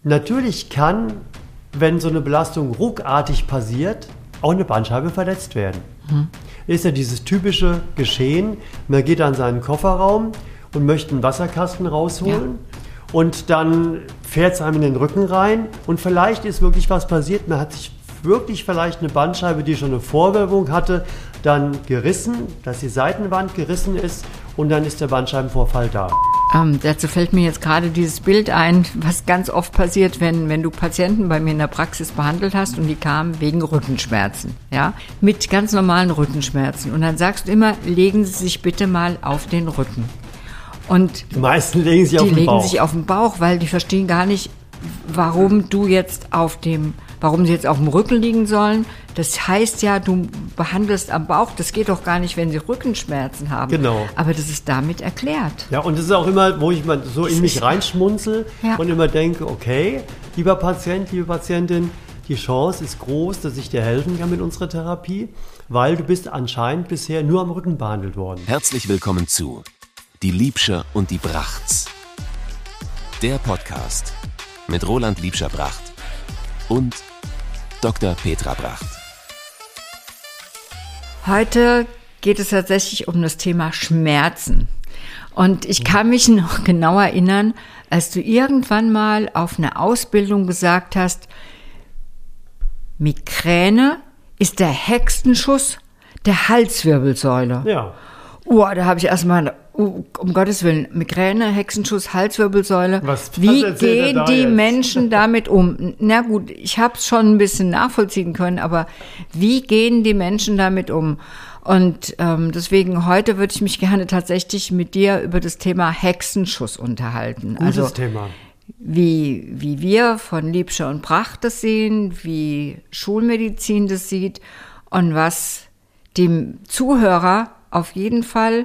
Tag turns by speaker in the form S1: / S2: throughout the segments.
S1: Natürlich kann, wenn so eine Belastung ruckartig passiert, auch eine Bandscheibe verletzt werden. Ist ja dieses typische Geschehen, man geht an seinen Kofferraum und möchte einen Wasserkasten rausholen und dann fährt es einem in den Rücken rein und vielleicht ist wirklich was passiert, man hat sich wirklich vielleicht eine Bandscheibe, die schon eine Vorwölbung hatte, dann gerissen, dass die Seitenwand gerissen ist und dann ist der Bandscheibenvorfall da.
S2: Dazu fällt mir jetzt gerade dieses Bild ein, was ganz oft passiert, wenn du Patienten bei mir in der Praxis behandelt hast und die kamen wegen Rückenschmerzen, ja, mit ganz normalen Rückenschmerzen. Und dann sagst du immer, legen Sie sich bitte mal auf den Rücken. Und
S1: die meisten legen sich auf den Bauch. Die legen sich
S2: auf den Bauch, weil die verstehen gar nicht, warum sie jetzt auf dem Rücken liegen sollen. Das heißt ja, du behandelst am Bauch, das geht doch gar nicht, wenn sie Rückenschmerzen haben.
S1: Genau.
S2: Aber das ist damit erklärt.
S1: Ja, und das ist auch immer, wo ich mal so in mich reinschmunzel und immer denke, okay, lieber Patient, liebe Patientin, die Chance ist groß, dass ich dir helfen kann mit unserer Therapie, weil du bist anscheinend bisher nur am Rücken behandelt worden.
S3: Herzlich willkommen zu Die Liebscher und die Brachts. Der Podcast mit Roland Liebscher-Bracht und Dr. Petra Bracht.
S2: Heute geht es tatsächlich um das Thema Schmerzen. Und ich kann mich noch genau erinnern, als du irgendwann mal auf einer Ausbildung gesagt hast, Migräne ist der Hexenschuss der Halswirbelsäule.
S1: Ja.
S2: Da habe ich erstmal, um Gottes Willen, Migräne, Hexenschuss, Halswirbelsäule. Wie gehen die Menschen damit um? Na gut, ich habe es schon ein bisschen nachvollziehen können, aber wie gehen die Menschen damit um? Und deswegen heute würde ich mich gerne tatsächlich mit dir über das Thema Hexenschuss unterhalten.
S1: Gutes Thema.
S2: Wie wir von Liebscher und Bracht das sehen, wie Schulmedizin das sieht und was dem Zuhörer auf jeden Fall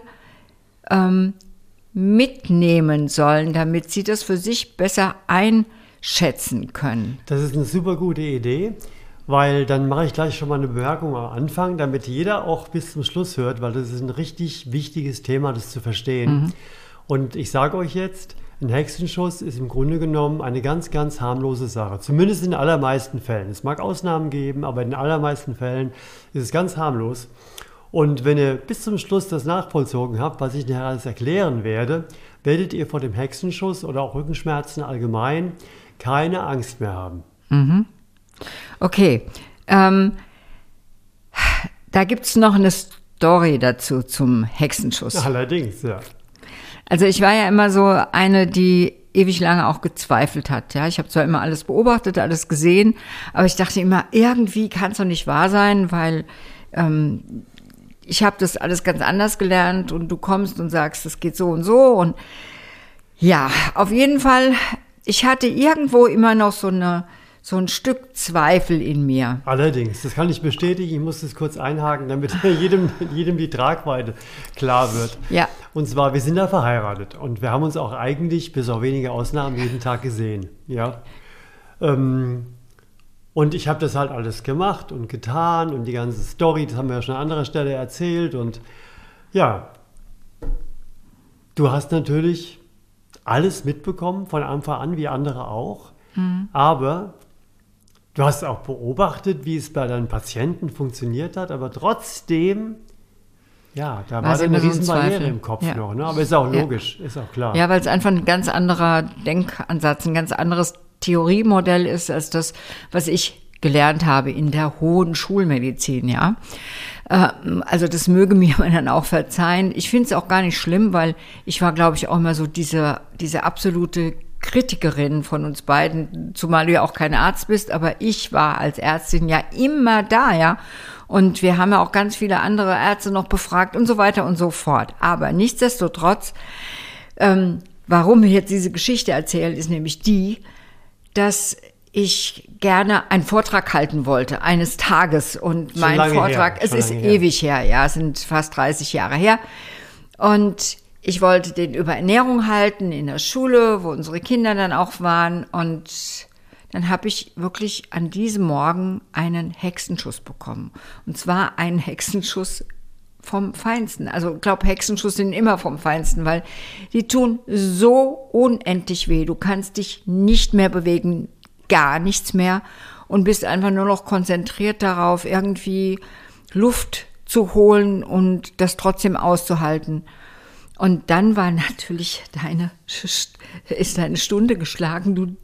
S2: mitnehmen sollen, damit sie das für sich besser einschätzen können.
S1: Das ist eine super gute Idee, weil dann mache ich gleich schon mal eine Bemerkung am Anfang, damit jeder auch bis zum Schluss hört, weil das ist ein richtig wichtiges Thema, das zu verstehen. Und ich sage euch jetzt, ein Hexenschuss ist im Grunde genommen eine ganz, ganz harmlose Sache. Zumindest in den allermeisten Fällen. Es mag Ausnahmen geben, aber in den allermeisten Fällen ist es ganz harmlos. Und wenn ihr bis zum Schluss das nachvollzogen habt, was ich nachher alles erklären werde, werdet ihr vor dem Hexenschuss oder auch Rückenschmerzen allgemein keine Angst mehr haben.
S2: Okay, da gibt es noch eine Story dazu zum Hexenschuss.
S1: Allerdings, ja.
S2: Also ich war ja immer so eine, die ewig lange auch gezweifelt hat. Ja, ich habe zwar immer alles beobachtet, alles gesehen, aber ich dachte immer, irgendwie kann es doch nicht wahr sein, weil ich habe das alles ganz anders gelernt und du kommst und sagst, das geht so und so. Und ja, auf jeden Fall, ich hatte irgendwo immer noch so ein Stück Zweifel in mir.
S1: Allerdings, das kann ich bestätigen. Ich muss das kurz einhaken, damit jedem die Tragweite klar wird.
S2: Ja.
S1: Und zwar, wir sind ja verheiratet und wir haben uns auch eigentlich, bis auf wenige Ausnahmen, jeden Tag gesehen. Ja. Und ich habe das halt alles gemacht und getan und die ganze Story, das haben wir ja schon an anderer Stelle erzählt. Und ja, du hast natürlich alles mitbekommen von Anfang an, wie andere auch. Aber du hast auch beobachtet, wie es bei deinen Patienten funktioniert hat. Aber trotzdem, ja, da war eine Riesenbarriere im Kopf noch. Ne? Aber ist auch logisch, ist auch klar.
S2: Ja, weil es einfach ein ganz anderer Denkansatz, ein ganz anderes Theoriemodell ist als das, was ich gelernt habe in der hohen Schulmedizin, ja. Also das möge mir man dann auch verzeihen. Ich finde es auch gar nicht schlimm, weil ich war, glaube ich, auch immer so diese absolute Kritikerin von uns beiden, zumal du ja auch kein Arzt bist, aber ich war als Ärztin ja immer da, ja. Und wir haben ja auch ganz viele andere Ärzte noch befragt und so weiter und so fort. Aber nichtsdestotrotz, warum ich jetzt diese Geschichte erzähle, ist nämlich die, dass ich gerne einen Vortrag halten wollte, eines Tages. Und mein Vortrag, es ist ewig her, ja, es sind fast 30 Jahre her. Und ich wollte den über Ernährung halten in der Schule, wo unsere Kinder dann auch waren. Und dann habe ich wirklich an diesem Morgen einen Hexenschuss bekommen. Und zwar einen Hexenschuss vom Feinsten. Also ich glaube, Hexenschuss sind immer vom Feinsten, weil die tun so unendlich weh. Du kannst dich nicht mehr bewegen, gar nichts mehr und bist einfach nur noch konzentriert darauf, irgendwie Luft zu holen und das trotzdem auszuhalten. Und dann war natürlich deine Stunde geschlagen.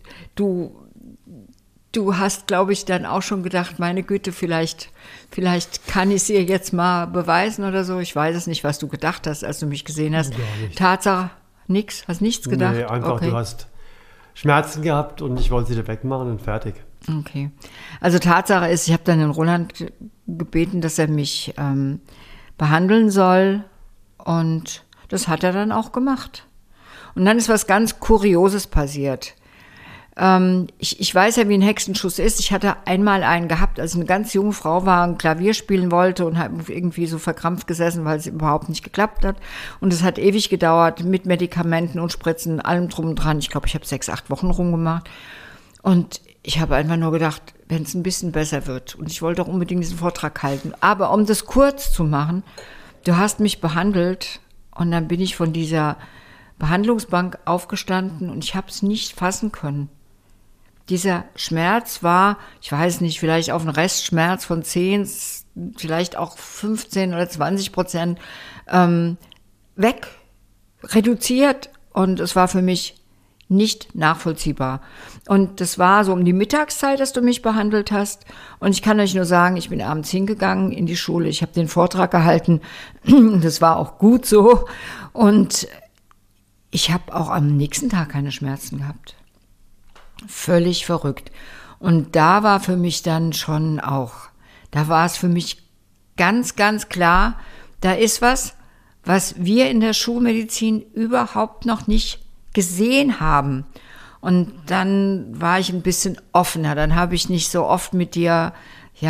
S2: Du hast, glaube ich, dann auch schon gedacht, meine Güte, vielleicht kann ich es ihr jetzt mal beweisen oder so. Ich weiß es nicht, was du gedacht hast, als du mich gesehen hast. Tatsache, hast nichts gedacht?
S1: Nee, einfach, okay. Du hast Schmerzen gehabt und ich wollte sie dir wegmachen und fertig.
S2: Okay. Also Tatsache ist, ich habe dann den Roland gebeten, dass er mich behandeln soll und das hat er dann auch gemacht. Und dann ist was ganz Kurioses passiert. Ich weiß ja, wie ein Hexenschuss ist. Ich hatte einmal einen gehabt, als eine ganz junge Frau war und Klavier spielen wollte und habe irgendwie so verkrampft gesessen, weil es überhaupt nicht geklappt hat. Und es hat ewig gedauert mit Medikamenten und Spritzen, allem drum und dran. Ich glaube, ich habe 6-8 Wochen rumgemacht. Und ich habe einfach nur gedacht, wenn es ein bisschen besser wird. Und ich wollte auch unbedingt diesen Vortrag halten. Aber um das kurz zu machen, du hast mich behandelt und dann bin ich von dieser Behandlungsbank aufgestanden und ich habe es nicht fassen können. Dieser Schmerz war, ich weiß nicht, vielleicht auf einen Restschmerz von 10, vielleicht auch 15 oder 20% weg, reduziert und es war für mich nicht nachvollziehbar. Und das war so um die Mittagszeit, dass du mich behandelt hast. Und ich kann euch nur sagen, ich bin abends hingegangen in die Schule, ich habe den Vortrag gehalten, das war auch gut so. Und ich habe auch am nächsten Tag keine Schmerzen gehabt. Völlig verrückt. Und da war für mich dann schon auch, da war es für mich ganz, ganz klar, da ist was wir in der Schulmedizin überhaupt noch nicht gesehen haben. Und dann war ich ein bisschen offener, dann habe ich nicht so oft mit dir, wir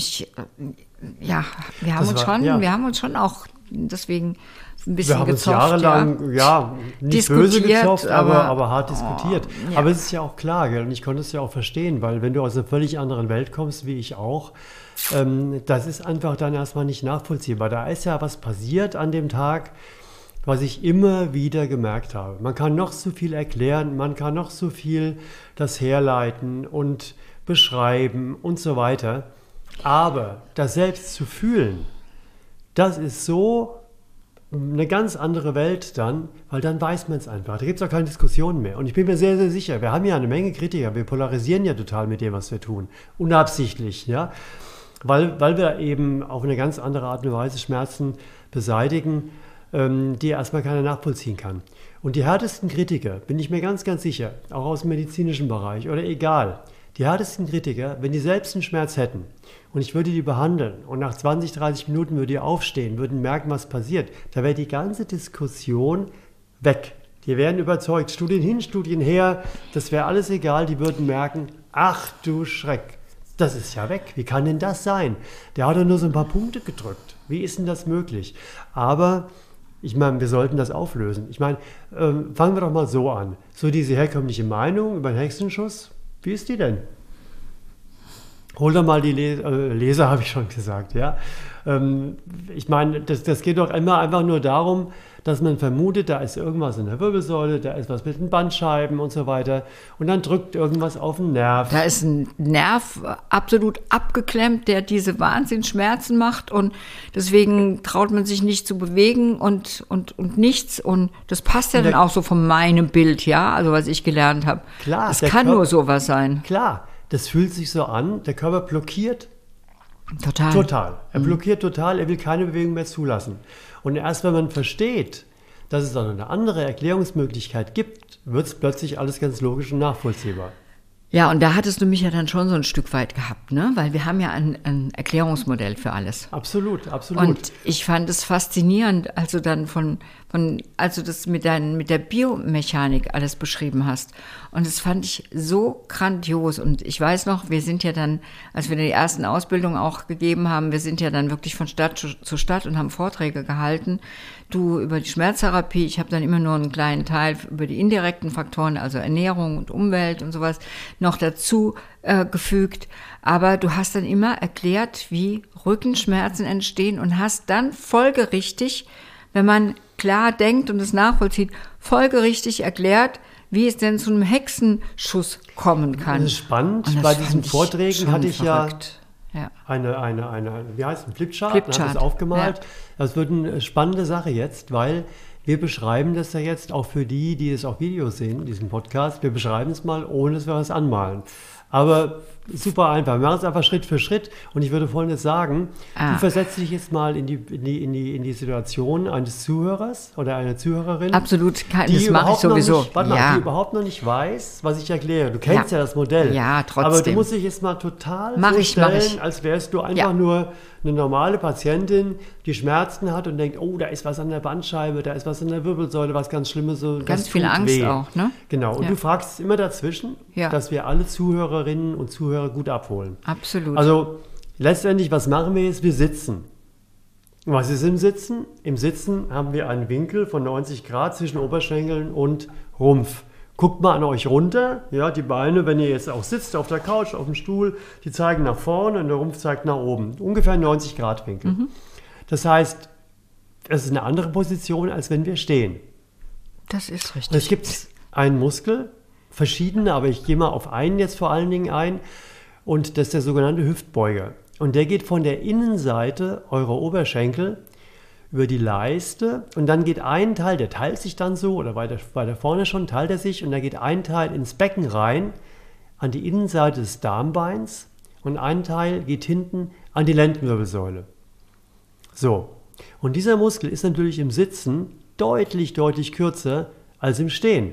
S2: haben uns schon auch deswegen ein bisschen gezopft.
S1: Wir haben uns jahrelang, nicht böse gezopft, aber hart diskutiert. Ja. Aber es ist ja auch klar, gell? Und ich konnte es ja auch verstehen, weil wenn du aus einer völlig anderen Welt kommst, wie ich auch, das ist einfach dann erstmal nicht nachvollziehbar. Da ist ja was passiert an dem Tag, was ich immer wieder gemerkt habe. Man kann noch so viel erklären, man kann noch so viel das herleiten und beschreiben und so weiter. Aber das selbst zu fühlen, das ist so eine ganz andere Welt dann, weil dann weiß man es einfach. Da gibt es auch keine Diskussion mehr. Und ich bin mir sehr, sehr sicher, wir haben ja eine Menge Kritiker, wir polarisieren ja total mit dem, was wir tun. Unabsichtlich, ja. Weil wir eben auf eine ganz andere Art und Weise Schmerzen beseitigen, die erstmal keiner nachvollziehen kann. Und die härtesten Kritiker, bin ich mir ganz, ganz sicher, auch aus dem medizinischen Bereich oder egal, die härtesten Kritiker, wenn die selbst einen Schmerz hätten und ich würde die behandeln und nach 20, 30 Minuten würde die aufstehen, würden merken, was passiert, da wäre die ganze Diskussion weg. Die wären überzeugt, Studien hin, Studien her, das wäre alles egal, die würden merken, ach du Schreck, das ist ja weg, wie kann denn das sein? Der hat doch nur so ein paar Punkte gedrückt, wie ist denn das möglich? Aber ich meine, wir sollten das auflösen. Ich meine, fangen wir doch mal so an. So diese herkömmliche Meinung über den Hexenschuss, wie ist die denn? Hol doch mal die Leser, habe ich schon gesagt, ja. Ich meine, das geht doch immer einfach nur darum, dass man vermutet, da ist irgendwas in der Wirbelsäule, da ist was mit den Bandscheiben und so weiter und dann drückt irgendwas auf den Nerv.
S2: Da ist ein Nerv absolut abgeklemmt, der diese Wahnsinnsschmerzen macht und deswegen traut man sich nicht zu bewegen und nichts und das passt ja dann auch so von meinem Bild, ja, also was ich gelernt habe.
S1: Klar.
S2: Es kann nur sowas sein.
S1: Klar, das fühlt sich so an, der Körper blockiert.
S2: Total.
S1: Er blockiert total, er will keine Bewegung mehr zulassen. Und erst wenn man versteht, dass es dann eine andere Erklärungsmöglichkeit gibt, wird es plötzlich alles ganz logisch und nachvollziehbar.
S2: Ja, und da hattest du mich ja dann schon so ein Stück weit gehabt, ne? Weil wir haben ja ein Erklärungsmodell für alles.
S1: Absolut.
S2: Und ich fand es faszinierend, als du dann von als du das mit der Biomechanik alles beschrieben hast. Und das fand ich so grandios. Und ich weiß noch, wir sind ja dann, als wir die ersten Ausbildungen auch gegeben haben, wir sind ja dann wirklich von Stadt zu Stadt und haben Vorträge gehalten. Du über die Schmerztherapie, ich habe dann immer nur einen kleinen Teil über die indirekten Faktoren, also Ernährung und Umwelt und sowas, noch dazu gefügt. Aber du hast dann immer erklärt, wie Rückenschmerzen entstehen und hast dann folgerichtig, wenn man klar denkt und es nachvollzieht, folgerichtig erklärt, wie es denn zu einem Hexenschuss kommen kann.
S1: Das ist spannend. Bei diesen Vorträgen hatte ich verrückt. Eine wie heißt es, Flipchart, habe das aufgemalt. Ja. Das wird eine spannende Sache jetzt, weil wir beschreiben das ja jetzt auch für die es auf Video sehen, diesen Podcast. Wir beschreiben es mal, ohne dass wir was anmalen. Aber super einfach. Wir machen es einfach Schritt für Schritt. Und ich würde Folgendes sagen. Du versetzt dich jetzt mal in die Situation eines Zuhörers oder einer Zuhörerin.
S2: Absolut. Das mache ich sowieso.
S1: Die überhaupt noch nicht weiß, was ich erkläre. Du kennst ja das Modell.
S2: Ja, trotzdem.
S1: Aber du musst dich jetzt mal total vorstellen, als wärst du einfach nur eine normale Patientin, die Schmerzen hat und denkt, oh, da ist was an der Bandscheibe, da ist was an der Wirbelsäule, was ganz Schlimmes. So,
S2: ganz viel Angst auch, ne?
S1: Genau. Und du fragst immer dazwischen, dass wir alle Zuhörerinnen und Zuhörer gut abholen.
S2: Absolut.
S1: Also letztendlich, was machen wir jetzt? Wir sitzen. Und was ist im Sitzen? Im Sitzen haben wir einen Winkel von 90 Grad zwischen Oberschenkeln und Rumpf. Guckt mal an euch runter, ja, die Beine, wenn ihr jetzt auch sitzt auf der Couch, auf dem Stuhl, die zeigen nach vorne und der Rumpf zeigt nach oben. Ungefähr 90 Grad Winkel. Das heißt, es ist eine andere Position, als wenn wir stehen.
S2: Das ist richtig.
S1: Und es gibt einen Muskel, verschiedene, aber ich gehe mal auf einen jetzt vor allen Dingen ein, und das ist der sogenannte Hüftbeuger. Und der geht von der Innenseite eurer Oberschenkel über die Leiste und dann geht ein Teil, der teilt sich dann so, oder weiter vorne schon teilt er sich, und da geht ein Teil ins Becken rein, an die Innenseite des Darmbeins, und ein Teil geht hinten an die Lendenwirbelsäule. So, und dieser Muskel ist natürlich im Sitzen deutlich, deutlich kürzer als im Stehen.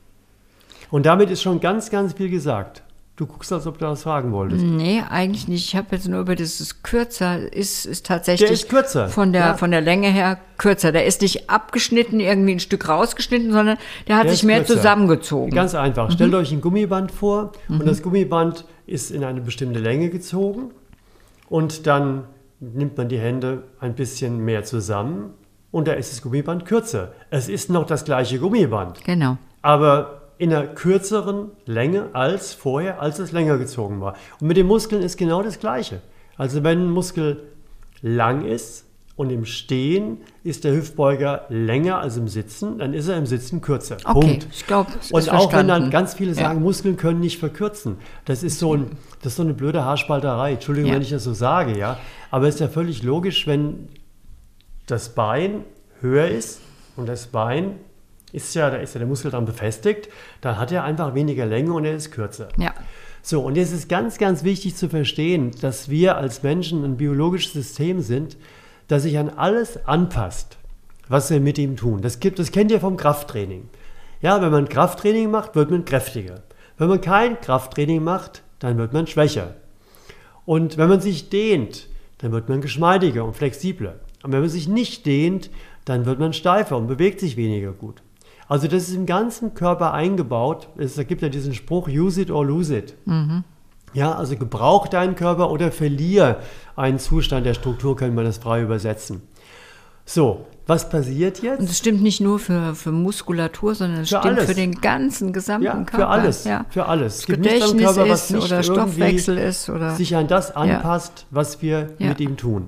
S1: Und damit ist schon ganz, ganz viel gesagt. Du guckst, als ob du das fragen wolltest.
S2: Nee, eigentlich nicht. Ich habe jetzt nur über dieses kürzer, ist tatsächlich
S1: der ist kürzer.
S2: Von der Länge her kürzer. Der ist nicht abgeschnitten, irgendwie ein Stück rausgeschnitten, sondern der hat sich mehr kürzer zusammengezogen.
S1: Ganz einfach. Stellt euch ein Gummiband vor und das Gummiband ist in eine bestimmte Länge gezogen und dann nimmt man die Hände ein bisschen mehr zusammen und da ist das Gummiband kürzer. Es ist noch das gleiche Gummiband.
S2: Genau.
S1: Aber in einer kürzeren Länge als vorher, als es länger gezogen war. Und mit den Muskeln ist genau das Gleiche. Also wenn ein Muskel lang ist und im Stehen ist der Hüftbeuger länger als im Sitzen, dann ist er im Sitzen kürzer.
S2: Okay,
S1: Punkt.
S2: Ich glaube, es ist
S1: und auch
S2: verstanden.
S1: wenn dann ganz viele sagen, Muskeln können nicht verkürzen. Das ist so eine blöde Haarspalterei. Entschuldigung, wenn ich das so sage, ja. Aber es ist ja völlig logisch, wenn das Bein höher ist und das Bein da ist ja der Muskel dran befestigt, dann hat er einfach weniger Länge und er ist kürzer.
S2: Ja.
S1: So, und jetzt ist ganz, ganz wichtig zu verstehen, dass wir als Menschen ein biologisches System sind, das sich an alles anpasst, was wir mit ihm tun. Das kennt ihr vom Krafttraining. Ja, wenn man Krafttraining macht, wird man kräftiger. Wenn man kein Krafttraining macht, dann wird man schwächer. Und wenn man sich dehnt, dann wird man geschmeidiger und flexibler. Und wenn man sich nicht dehnt, dann wird man steifer und bewegt sich weniger gut. Also das ist im ganzen Körper eingebaut. Es gibt ja diesen Spruch, use it or lose it. Ja, also gebrauch deinen Körper oder verlier einen Zustand der Struktur, können wir das frei übersetzen. So, was passiert jetzt?
S2: Und es stimmt nicht nur für Muskulatur, sondern es stimmt für den ganzen gesamten Körper.
S1: Für alles, für alles. Es gibt nichts am Körper, was nicht
S2: oder Stoffwechsel ist oder
S1: sich an das anpasst, was wir mit ihm tun.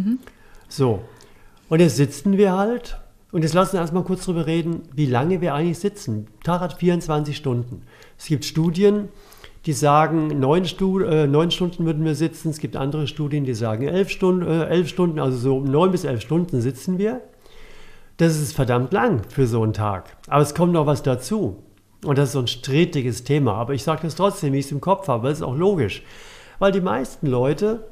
S1: So, und jetzt sitzen wir halt. Und jetzt lassen wir erstmal kurz darüber reden, wie lange wir eigentlich sitzen. Tag hat 24 Stunden. Es gibt Studien, die sagen, 9 Stunden würden wir sitzen. Es gibt andere Studien, die sagen 11 Stunden, also so 9 bis 11 Stunden sitzen wir. Das ist verdammt lang für so einen Tag. Aber es kommt noch was dazu. Und das ist so ein strittiges Thema. Aber ich sage das trotzdem, wie ich es im Kopf habe. Das ist auch logisch. Weil die meisten Leute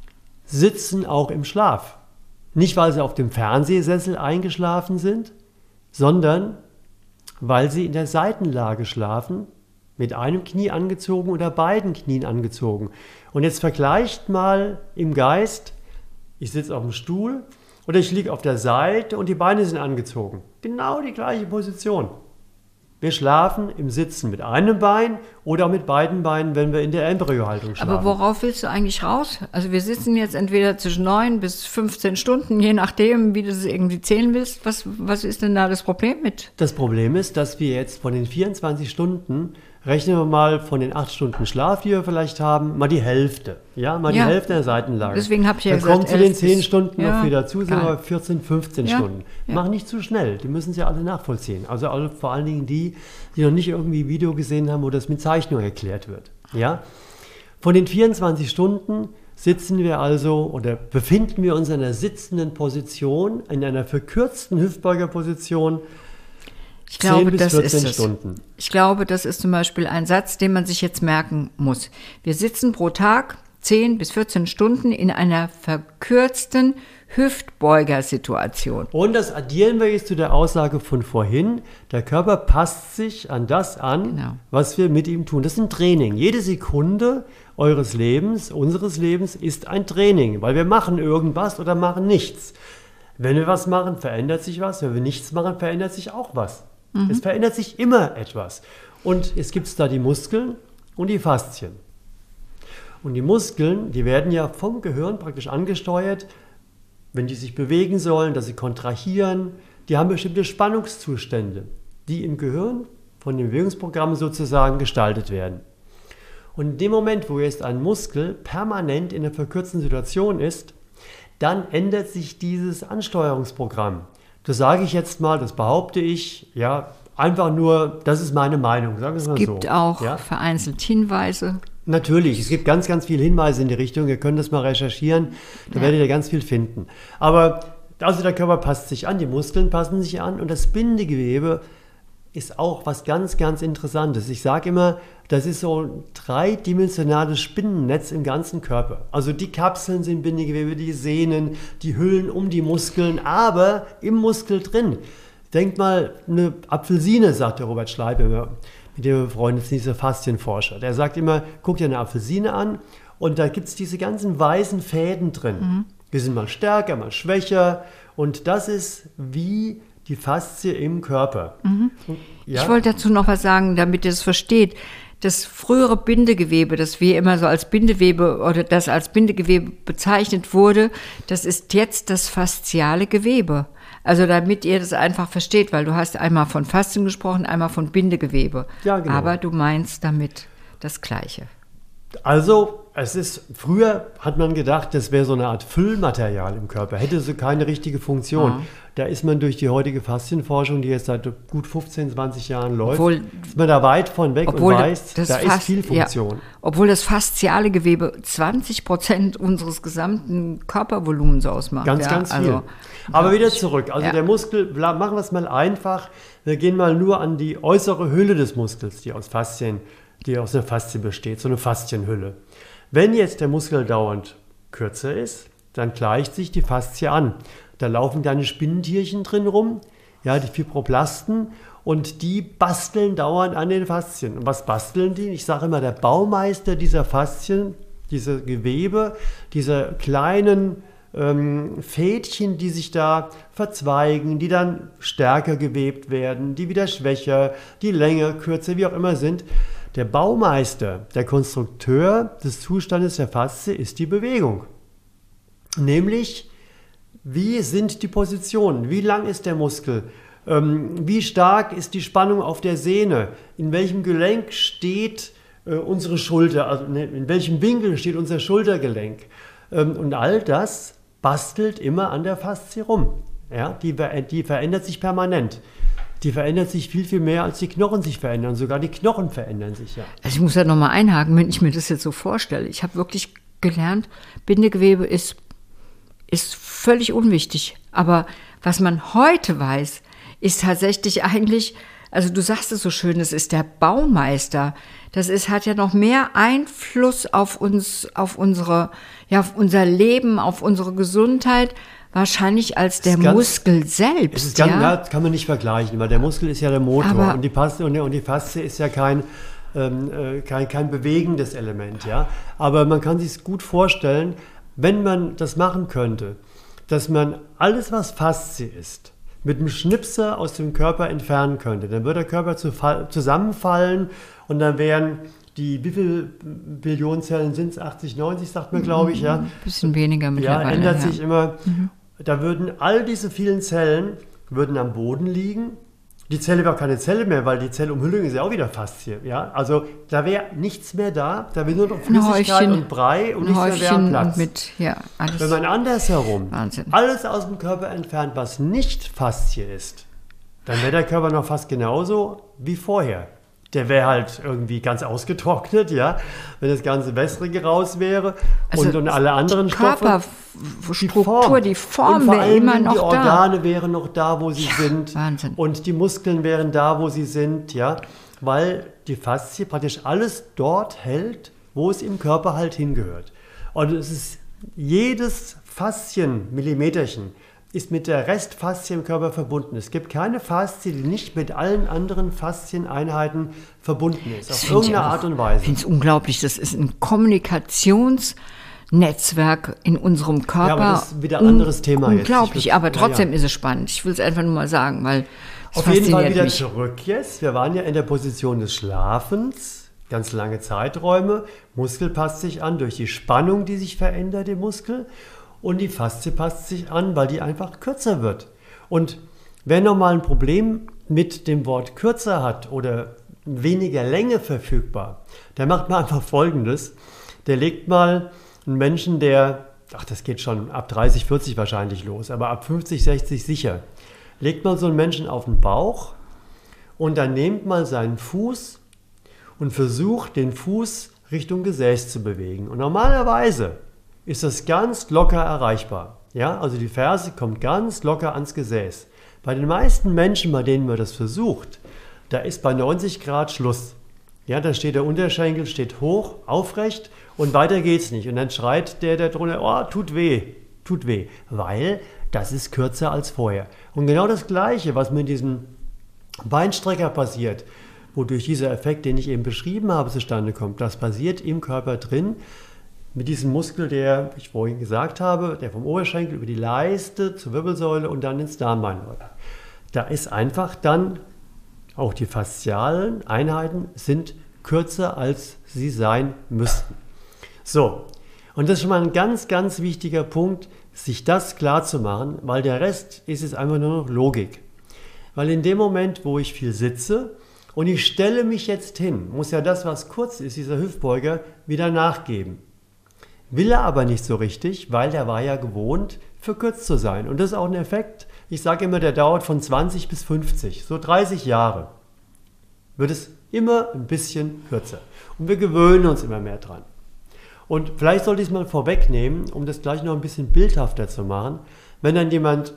S1: sitzen auch im Schlaf. Nicht, weil sie auf dem Fernsehsessel eingeschlafen sind, sondern weil sie in der Seitenlage schlafen, mit einem Knie angezogen oder beiden Knien angezogen. Und jetzt vergleicht mal im Geist, ich sitze auf dem Stuhl Oder ich liege auf der Seite und die Beine sind angezogen. Genau die gleiche Position. Wir schlafen im Sitzen mit einem Bein oder auch mit beiden Beinen, wenn wir in der Embryohaltung schlafen.
S2: Aber worauf willst du eigentlich raus? Also wir sitzen jetzt entweder zwischen 9 bis 15 Stunden, je nachdem, wie du es irgendwie zählen willst. Was ist denn da das Problem mit?
S1: Das Problem ist, dass wir jetzt von den 24 Stunden, rechnen wir mal von den 8 Stunden Schlaf, die wir vielleicht haben, mal die Hälfte. Ja, mal die Hälfte der Seitenlage.
S2: Deswegen habe ich ja
S1: dann
S2: gesagt,
S1: kommt zu den 10 Stunden noch wieder dazu, sind
S2: geil.
S1: wir 14, 15 Stunden. Mach nicht zu schnell, die müssen sie alle nachvollziehen. Also vor allen Dingen die noch nicht irgendwie Video gesehen haben, wo das mit Zeichnung erklärt wird. Ja? Von den 24 Stunden sitzen wir also oder befinden wir uns in einer sitzenden Position, in einer verkürzten Hüftbeugerposition.
S2: Ich glaube,
S1: 10 bis
S2: das
S1: 14
S2: ist es.
S1: Stunden.
S2: Ich glaube, das ist zum Beispiel ein Satz, den man sich jetzt merken muss. Wir sitzen pro Tag 10 bis 14 Stunden in einer verkürzten Hüftbeugersituation.
S1: Und das addieren wir jetzt zu der Aussage von vorhin. Der Körper passt sich an das an, was wir mit ihm tun. Das ist ein Training. Jede Sekunde eures Lebens, unseres Lebens, ist ein Training, weil wir machen irgendwas oder machen nichts. Wenn wir was machen, verändert sich was. Wenn wir nichts machen, verändert sich auch was. Es verändert sich immer etwas. Und es gibt da die Muskeln und die Faszien. Und die Muskeln, die werden ja vom Gehirn praktisch angesteuert, wenn die sich bewegen sollen, dass sie kontrahieren. Die haben bestimmte Spannungszustände, die im Gehirn von den Bewegungsprogrammen sozusagen gestaltet werden. Und in dem Moment, wo jetzt ein Muskel permanent in einer verkürzten Situation ist, dann ändert sich dieses Ansteuerungsprogramm. Das sage ich jetzt mal, das behaupte ich, ja, einfach nur, das ist meine Meinung, sagen wir es mal so.
S2: Es gibt auch vereinzelt Hinweise.
S1: Natürlich, es gibt ganz, ganz viele Hinweise in die Richtung, ihr könnt das mal recherchieren, da werdet ihr ganz viel finden. Aber also der Körper passt sich an, die Muskeln passen sich an und das Bindegewebe ist auch was ganz, ganz Interessantes. Ich sage immer, das ist so ein dreidimensionales Spinnennetz im ganzen Körper. Also die Kapseln sind Bindegewebe, die Sehnen, die Hüllen um die Muskeln, aber im Muskel drin. Denkt mal, eine Apfelsine, sagt der Robert Schleib immer, mit dem wir befreundet sind, dieser Faszienforscher. Der sagt immer, guck dir eine Apfelsine an und da gibt es diese ganzen weißen Fäden drin. Die sind mal stärker, mal schwächer und das ist wie die Faszie im Körper. Ja?
S2: Ich wollte dazu noch was sagen, damit ihr das versteht. Das frühere Bindegewebe, das wir immer so als Bindegewebe oder das als Bindegewebe bezeichnet wurde, das ist jetzt das fasziale Gewebe. Also damit ihr das einfach versteht, weil du hast einmal von Faszien gesprochen, einmal von Bindegewebe.
S1: Ja, genau.
S2: Aber du meinst damit das Gleiche.
S1: Also, früher hat man gedacht, das wäre so eine Art Füllmaterial im Körper, hätte so keine richtige Funktion. Da ist man durch die heutige Faszienforschung, die jetzt seit gut 15, 20 Jahren läuft, ist man da weit von weg und weiß, da ist viel Funktion.
S2: Ja, obwohl das fasziale Gewebe 20% unseres gesamten Körpervolumens ausmacht.
S1: Ganz, ganz viel. Aber wieder zurück. Also der Muskel, machen wir es mal einfach. Wir gehen mal nur an die äußere Hülle des Muskels, die aus einer Faszie besteht, so eine Faszienhülle. Wenn jetzt der Muskel dauernd kürzer ist, dann gleicht sich die Faszie an. Da laufen kleine Spinnentierchen drin rum, ja, die Fibroblasten, und die basteln dauernd an den Faszien. Und was basteln die? Ich sage immer, der Baumeister dieser Faszien, dieser Gewebe, dieser kleinen Fädchen, die sich da verzweigen, die dann stärker gewebt werden, die wieder schwächer, die länger, kürzer, wie auch immer sind. Der Baumeister, der Konstrukteur des Zustandes der Faszie ist die Bewegung. Nämlich, wie sind die Positionen? Wie lang ist der Muskel? Wie stark ist die Spannung auf der Sehne? In welchem Gelenk steht unsere Schulter? Also in welchem Winkel steht unser Schultergelenk? Und all das bastelt immer an der Faszie rum. Ja, die verändert sich permanent. Die verändert sich viel, viel mehr, als die Knochen sich verändern. Sogar die Knochen verändern sich ja.
S2: Also ich muss da nochmal einhaken, wenn ich mir das jetzt so vorstelle. Ich habe wirklich gelernt, Bindegewebe ist völlig unwichtig. Aber was man heute weiß, ist tatsächlich eigentlich, also du sagst es so schön, das ist der Baumeister. Hat ja noch mehr Einfluss auf uns, auf unser Leben, auf unsere Gesundheit, wahrscheinlich als der Muskel selbst.
S1: Das kann man nicht vergleichen, weil der Muskel ist ja der Motor und die Faszie ist ja kein bewegendes Element. Ja? Aber man kann sich es gut vorstellen, wenn man das machen könnte, dass man alles, was Faszie ist, mit einem Schnipser aus dem Körper entfernen könnte. Dann würde der Körper zusammenfallen und dann wären wie viele Billionen Zellen sind es? 80, 90, sagt man, glaube ich. Ja.
S2: Ein bisschen weniger mittlerweile.
S1: Ja, ändert sich immer. Da würden all diese vielen Zellen am Boden liegen. Die Zelle wäre auch keine Zelle mehr, weil die Zellumhüllung ist ja auch wieder Faszie. Ja? Also da wäre nichts mehr da. Da wäre nur noch Flüssigkeit und Brei und nichts mehr Platz.
S2: Alles.
S1: Wenn man andersherum alles aus dem Körper entfernt, was nicht Faszie ist, dann wäre der Körper noch fast genauso wie vorher. Der wäre halt irgendwie ganz ausgetrocknet, ja, wenn das ganze Wässrige raus wäre und alle anderen Stoffe.
S2: Körperstruktur, die Form wäre immer noch da.
S1: Die Organe wären noch da, wo sie sind.
S2: Wahnsinn.
S1: Und die Muskeln wären da, wo sie sind, ja, weil die Faszie praktisch alles dort hält, wo es im Körper halt hingehört. Und es ist jedes Faszienmillimeterchen ist mit der Restfaszie im Körper verbunden. Es gibt keine Faszie, die nicht mit allen anderen Faszieneinheiten verbunden ist, auf irgendeine Art und Weise.
S2: Ich finde es unglaublich, das ist ein Kommunikationsnetzwerk in unserem Körper.
S1: Ja, aber das ist wieder ein anderes Thema jetzt.
S2: Unglaublich, aber trotzdem ist es spannend. Ich will es einfach nur mal sagen, weil es
S1: auf jeden Fall wieder
S2: mich.
S1: Zurück jetzt. Wir waren ja in der Position des Schlafens, ganz lange Zeiträume. Muskel passt sich an durch die Spannung, die sich verändert im Muskel. Und die Faszie passt sich an, weil die einfach kürzer wird. Und wer nochmal ein Problem mit dem Wort kürzer hat oder weniger Länge verfügbar, der macht mal einfach Folgendes. Der legt mal einen Menschen, das geht schon ab 30, 40 wahrscheinlich los, aber ab 50, 60 sicher, legt mal so einen Menschen auf den Bauch und dann nehmt mal seinen Fuß und versucht, den Fuß Richtung Gesäß zu bewegen. Und normalerweise ist das ganz locker erreichbar. Ja, also die Ferse kommt ganz locker ans Gesäß. Bei den meisten Menschen, bei denen man das versucht, da ist bei 90 Grad Schluss. Ja, da steht der Unterschenkel, steht hoch, aufrecht und weiter geht's nicht. Und dann schreit der drunter, oh, tut weh, weil das ist kürzer als vorher. Und genau das Gleiche, was mit diesem Beinstrecker passiert, wodurch dieser Effekt, den ich eben beschrieben habe, zustande kommt, das passiert im Körper drin, mit diesem Muskel, der ich vorhin gesagt habe, der vom Oberschenkel über die Leiste zur Wirbelsäule und dann ins Darmbein läuft. Da ist einfach dann, auch die faszialen Einheiten sind kürzer, als sie sein müssten. So, und das ist schon mal ein ganz, ganz wichtiger Punkt, sich das klar zu machen, weil der Rest ist jetzt einfach nur noch Logik. Weil in dem Moment, wo ich viel sitze und ich stelle mich jetzt hin, muss ja das, was kurz ist, dieser Hüftbeuger, wieder nachgeben. Will er aber nicht so richtig, weil der war ja gewohnt, verkürzt zu sein. Und das ist auch ein Effekt, ich sage immer, der dauert von 20 bis 50, so 30 Jahre wird es immer ein bisschen kürzer. Und wir gewöhnen uns immer mehr dran. Und vielleicht sollte ich es mal vorwegnehmen, um das gleich noch ein bisschen bildhafter zu machen. Wenn dann jemand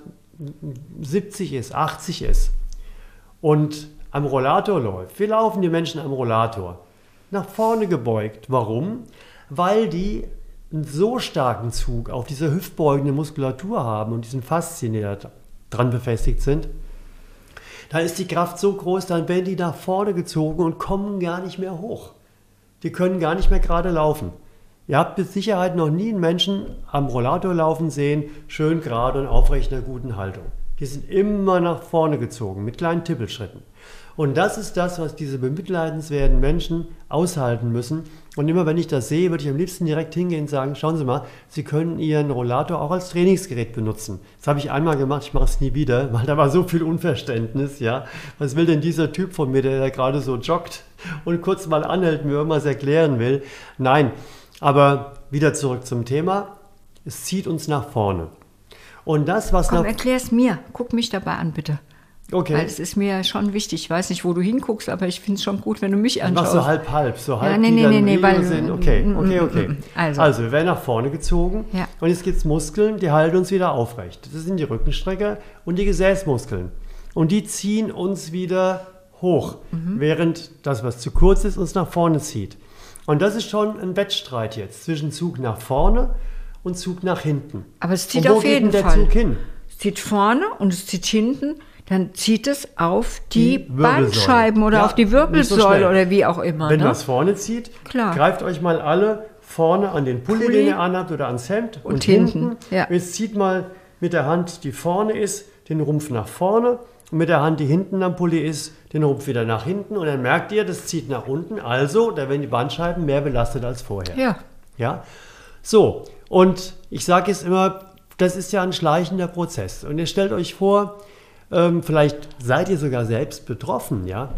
S1: 70 ist, 80 ist und am Rollator läuft. Wie laufen die Menschen am Rollator? Nach vorne gebeugt. Warum? Weil die einen so starken Zug auf diese hüftbeugende Muskulatur haben und diesen Faszien, die da dran befestigt sind, da ist die Kraft so groß, dann werden die nach vorne gezogen und kommen gar nicht mehr hoch. Die können gar nicht mehr gerade laufen. Ihr habt mit Sicherheit noch nie einen Menschen am Rollator laufen sehen, schön gerade und aufrecht in einer guten Haltung. Die sind immer nach vorne gezogen, mit kleinen Tippelschritten. Und das ist das, was diese bemitleidenswerten Menschen aushalten müssen. Und immer wenn ich das sehe, würde ich am liebsten direkt hingehen und sagen, schauen Sie mal, Sie können Ihren Rollator auch als Trainingsgerät benutzen. Das habe ich einmal gemacht, ich mache es nie wieder, weil da war so viel Unverständnis. Ja. Was will denn dieser Typ von mir, der da gerade so joggt und kurz mal anhält, mir irgendwas erklären will? Nein, aber wieder zurück zum Thema. Es zieht uns nach vorne. Und das, was
S2: erklär es mir. Guck mich dabei an, bitte.
S1: Okay.
S2: Weil es ist mir schon wichtig. Ich weiß nicht, wo du hinguckst, aber ich finde es schon gut, wenn du mich anschaust.
S1: Mach so halb, so halb.
S2: Ja, nee, weil
S1: sind. Okay. Also, wir werden nach vorne gezogen und jetzt gibt es Muskeln, die halten uns wieder aufrecht. Das sind die Rückenstrecker und die Gesäßmuskeln. Und die ziehen uns wieder hoch, während das, was zu kurz ist, uns nach vorne zieht. Und das ist schon ein Wettstreit jetzt zwischen Zug nach vorne und Zug nach hinten.
S2: Aber es zieht auf jeden Fall.
S1: Wo geht denn der Zug hin?
S2: Es zieht vorne und es zieht hinten. Dann zieht es auf die Bandscheiben oder auf die Wirbelsäule so oder wie auch immer.
S1: Wenn das vorne zieht, greift euch mal alle vorne an den Pulli, den ihr anhabt oder ans Hemd und hinten.
S2: Ja.
S1: Jetzt zieht mal mit der Hand, die vorne ist, den Rumpf nach vorne und mit der Hand, die hinten am Pulli ist, den Rumpf wieder nach hinten und dann merkt ihr, das zieht nach unten, also da werden die Bandscheiben mehr belastet als vorher. Ja? So, und ich sage jetzt immer, das ist ja ein schleichender Prozess und ihr stellt euch vor, vielleicht seid ihr sogar selbst betroffen, ja?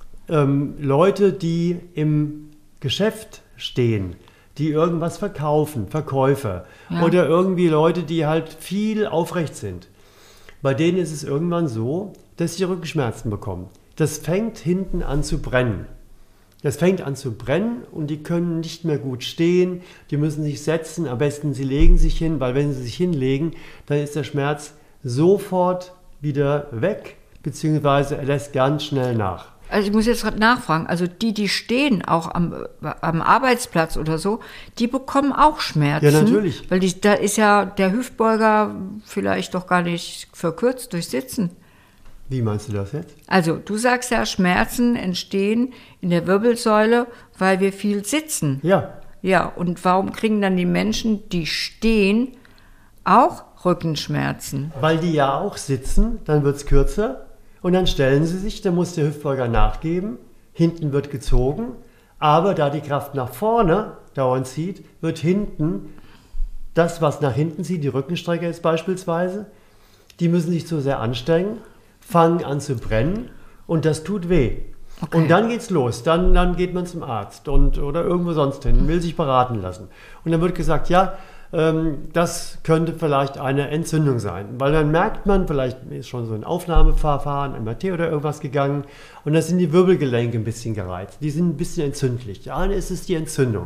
S1: Leute, die im Geschäft stehen, die irgendwas verkaufen, Verkäufer oder irgendwie Leute, die halt viel aufrecht sind. Bei denen ist es irgendwann so, dass sie Rückenschmerzen bekommen. Das fängt hinten an zu brennen. Das fängt an zu brennen und die können nicht mehr gut stehen, die müssen sich setzen, am besten sie legen sich hin, weil wenn sie sich hinlegen, dann ist der Schmerz sofort wieder weg, beziehungsweise er lässt ganz schnell nach.
S2: Also ich muss jetzt gerade nachfragen, also die stehen auch am Arbeitsplatz oder so, die bekommen auch Schmerzen.
S1: Ja, natürlich.
S2: Weil da ist ja der Hüftbeuger vielleicht doch gar nicht verkürzt durch Sitzen.
S1: Wie meinst du das jetzt?
S2: Also du sagst ja, Schmerzen entstehen in der Wirbelsäule, weil wir viel sitzen.
S1: Ja.
S2: Ja, und warum kriegen dann die Menschen, die stehen, auch Rückenschmerzen?
S1: Weil die ja auch sitzen, dann wird es kürzer. Und dann stellen sie sich, dann muss der Hüftbeuger nachgeben, hinten wird gezogen, aber da die Kraft nach vorne dauernd zieht, wird hinten, das was nach hinten zieht, die Rückenstrecke ist beispielsweise, die müssen sich zu sehr anstrengen, fangen an zu brennen und das tut weh. Okay. Und dann geht's los, dann geht man zum Arzt oder irgendwo sonst hin, will sich beraten lassen. Und dann wird gesagt, ja, das könnte vielleicht eine Entzündung sein, weil dann merkt man, vielleicht ist schon so ein Aufnahmeverfahren, MRT oder irgendwas gegangen und da sind die Wirbelgelenke ein bisschen gereizt, die sind ein bisschen entzündlich. Ja, dann ist es die Entzündung.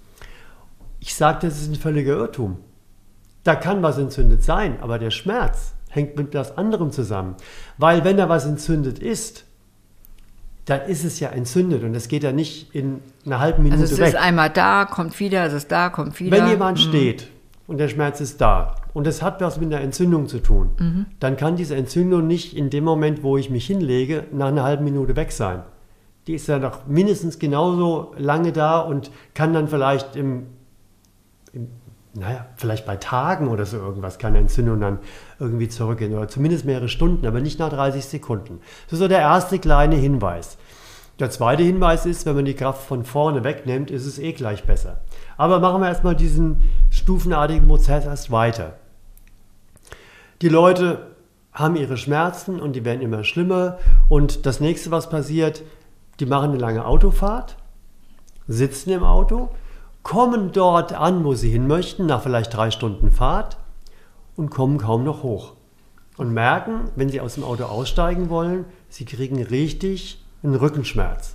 S1: Ich sage, das ist ein völliger Irrtum. Da kann was entzündet sein, aber der Schmerz hängt mit etwas anderem zusammen, weil wenn da was entzündet ist, dann ist es ja entzündet und es geht ja nicht in einer halben Minute weg.
S2: Also es ist einmal da, kommt wieder, es ist da, kommt wieder.
S1: Wenn jemand steht und der Schmerz ist da und es hat was mit einer Entzündung zu tun, dann kann diese Entzündung nicht in dem Moment, wo ich mich hinlege, nach einer halben Minute weg sein. Die ist ja noch mindestens genauso lange da und kann dann vielleicht vielleicht bei Tagen oder so irgendwas kann eine Entzündung dann irgendwie zurückgehen oder zumindest mehrere Stunden, aber nicht nach 30 Sekunden. Das ist so der erste kleine Hinweis. Der zweite Hinweis ist, wenn man die Kraft von vorne wegnimmt, ist es eh gleich besser. Aber machen wir erstmal diesen stufenartigen Prozess erst weiter. Die Leute haben ihre Schmerzen und die werden immer schlimmer und das nächste, was passiert, die machen eine lange Autofahrt, sitzen im Auto, kommen dort an, wo sie hin möchten, nach vielleicht 3 Stunden Fahrt und kommen kaum noch hoch. Und merken, wenn sie aus dem Auto aussteigen wollen, sie kriegen richtig einen Rückenschmerz.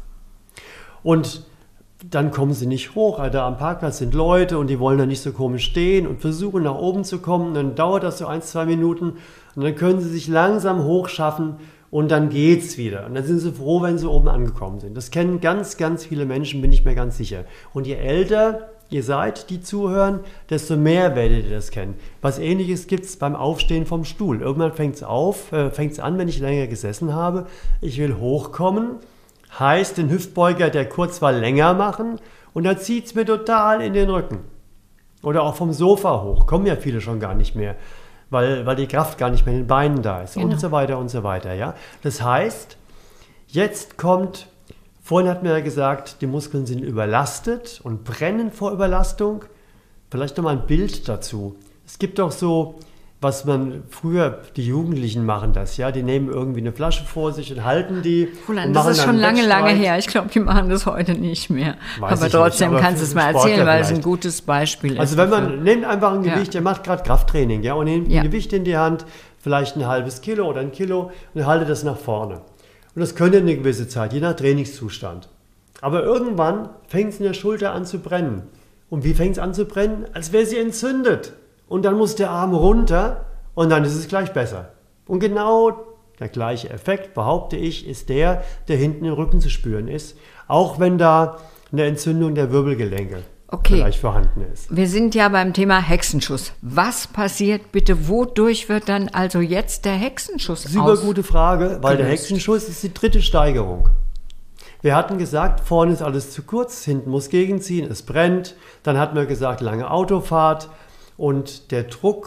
S1: Und dann kommen sie nicht hoch, da am Parkplatz sind Leute und die wollen da nicht so komisch stehen und versuchen nach oben zu kommen. Dann dauert das so 1-2 Minuten und dann können sie sich langsam hochschaffen und dann geht's wieder. Und dann sind sie froh, wenn sie oben angekommen sind. Das kennen ganz, ganz viele Menschen, bin ich mir ganz sicher. Und je älter ihr seid, die zuhören, desto mehr werdet ihr das kennen. Was Ähnliches gibt es beim Aufstehen vom Stuhl. Irgendwann fängt es an, wenn ich länger gesessen habe. Ich will hochkommen, heißt den Hüftbeuger, der kurz war, länger machen und dann zieht es mir total in den Rücken. Oder auch vom Sofa hoch, kommen ja viele schon gar nicht mehr. Weil die Kraft gar nicht mehr in den Beinen da ist und so weiter und so weiter. Ja? Das heißt, jetzt kommt, vorhin hat man ja gesagt, die Muskeln sind überlastet und brennen vor Überlastung. Vielleicht nochmal ein Bild dazu. Es gibt doch so, was man früher, die Jugendlichen machen das, ja, die nehmen irgendwie eine Flasche vor sich und halten die.
S2: Das ist schon lange her. Ich glaube, die machen das heute nicht mehr. Aber trotzdem kannst du es mal erzählen, weil es ein gutes Beispiel ist.
S1: Also wenn man, nehmt einfach ein Gewicht, ihr macht gerade Krafttraining, ja, und nehmt ein Gewicht in die Hand, vielleicht ein halbes Kilo oder 1 Kilo und haltet das nach vorne. Und das könnt ihr eine gewisse Zeit, je nach Trainingszustand. Aber irgendwann fängt es in der Schulter an zu brennen. Und wie fängt es an zu brennen? Als wäre sie entzündet. Und dann muss der Arm runter und dann ist es gleich besser. Und genau der gleiche Effekt, behaupte ich, ist der hinten im Rücken zu spüren ist. Auch wenn da eine Entzündung der Wirbelgelenke vielleicht vorhanden ist.
S2: Wir sind ja beim Thema Hexenschuss. Was passiert bitte, wodurch wird dann also jetzt der Hexenschuss
S1: Super gute Frage, weil der Hexenschuss ist die 3. Steigerung. Wir hatten gesagt, vorne ist alles zu kurz, hinten muss gegenziehen, es brennt. Dann hatten wir gesagt, lange Autofahrt und der Druck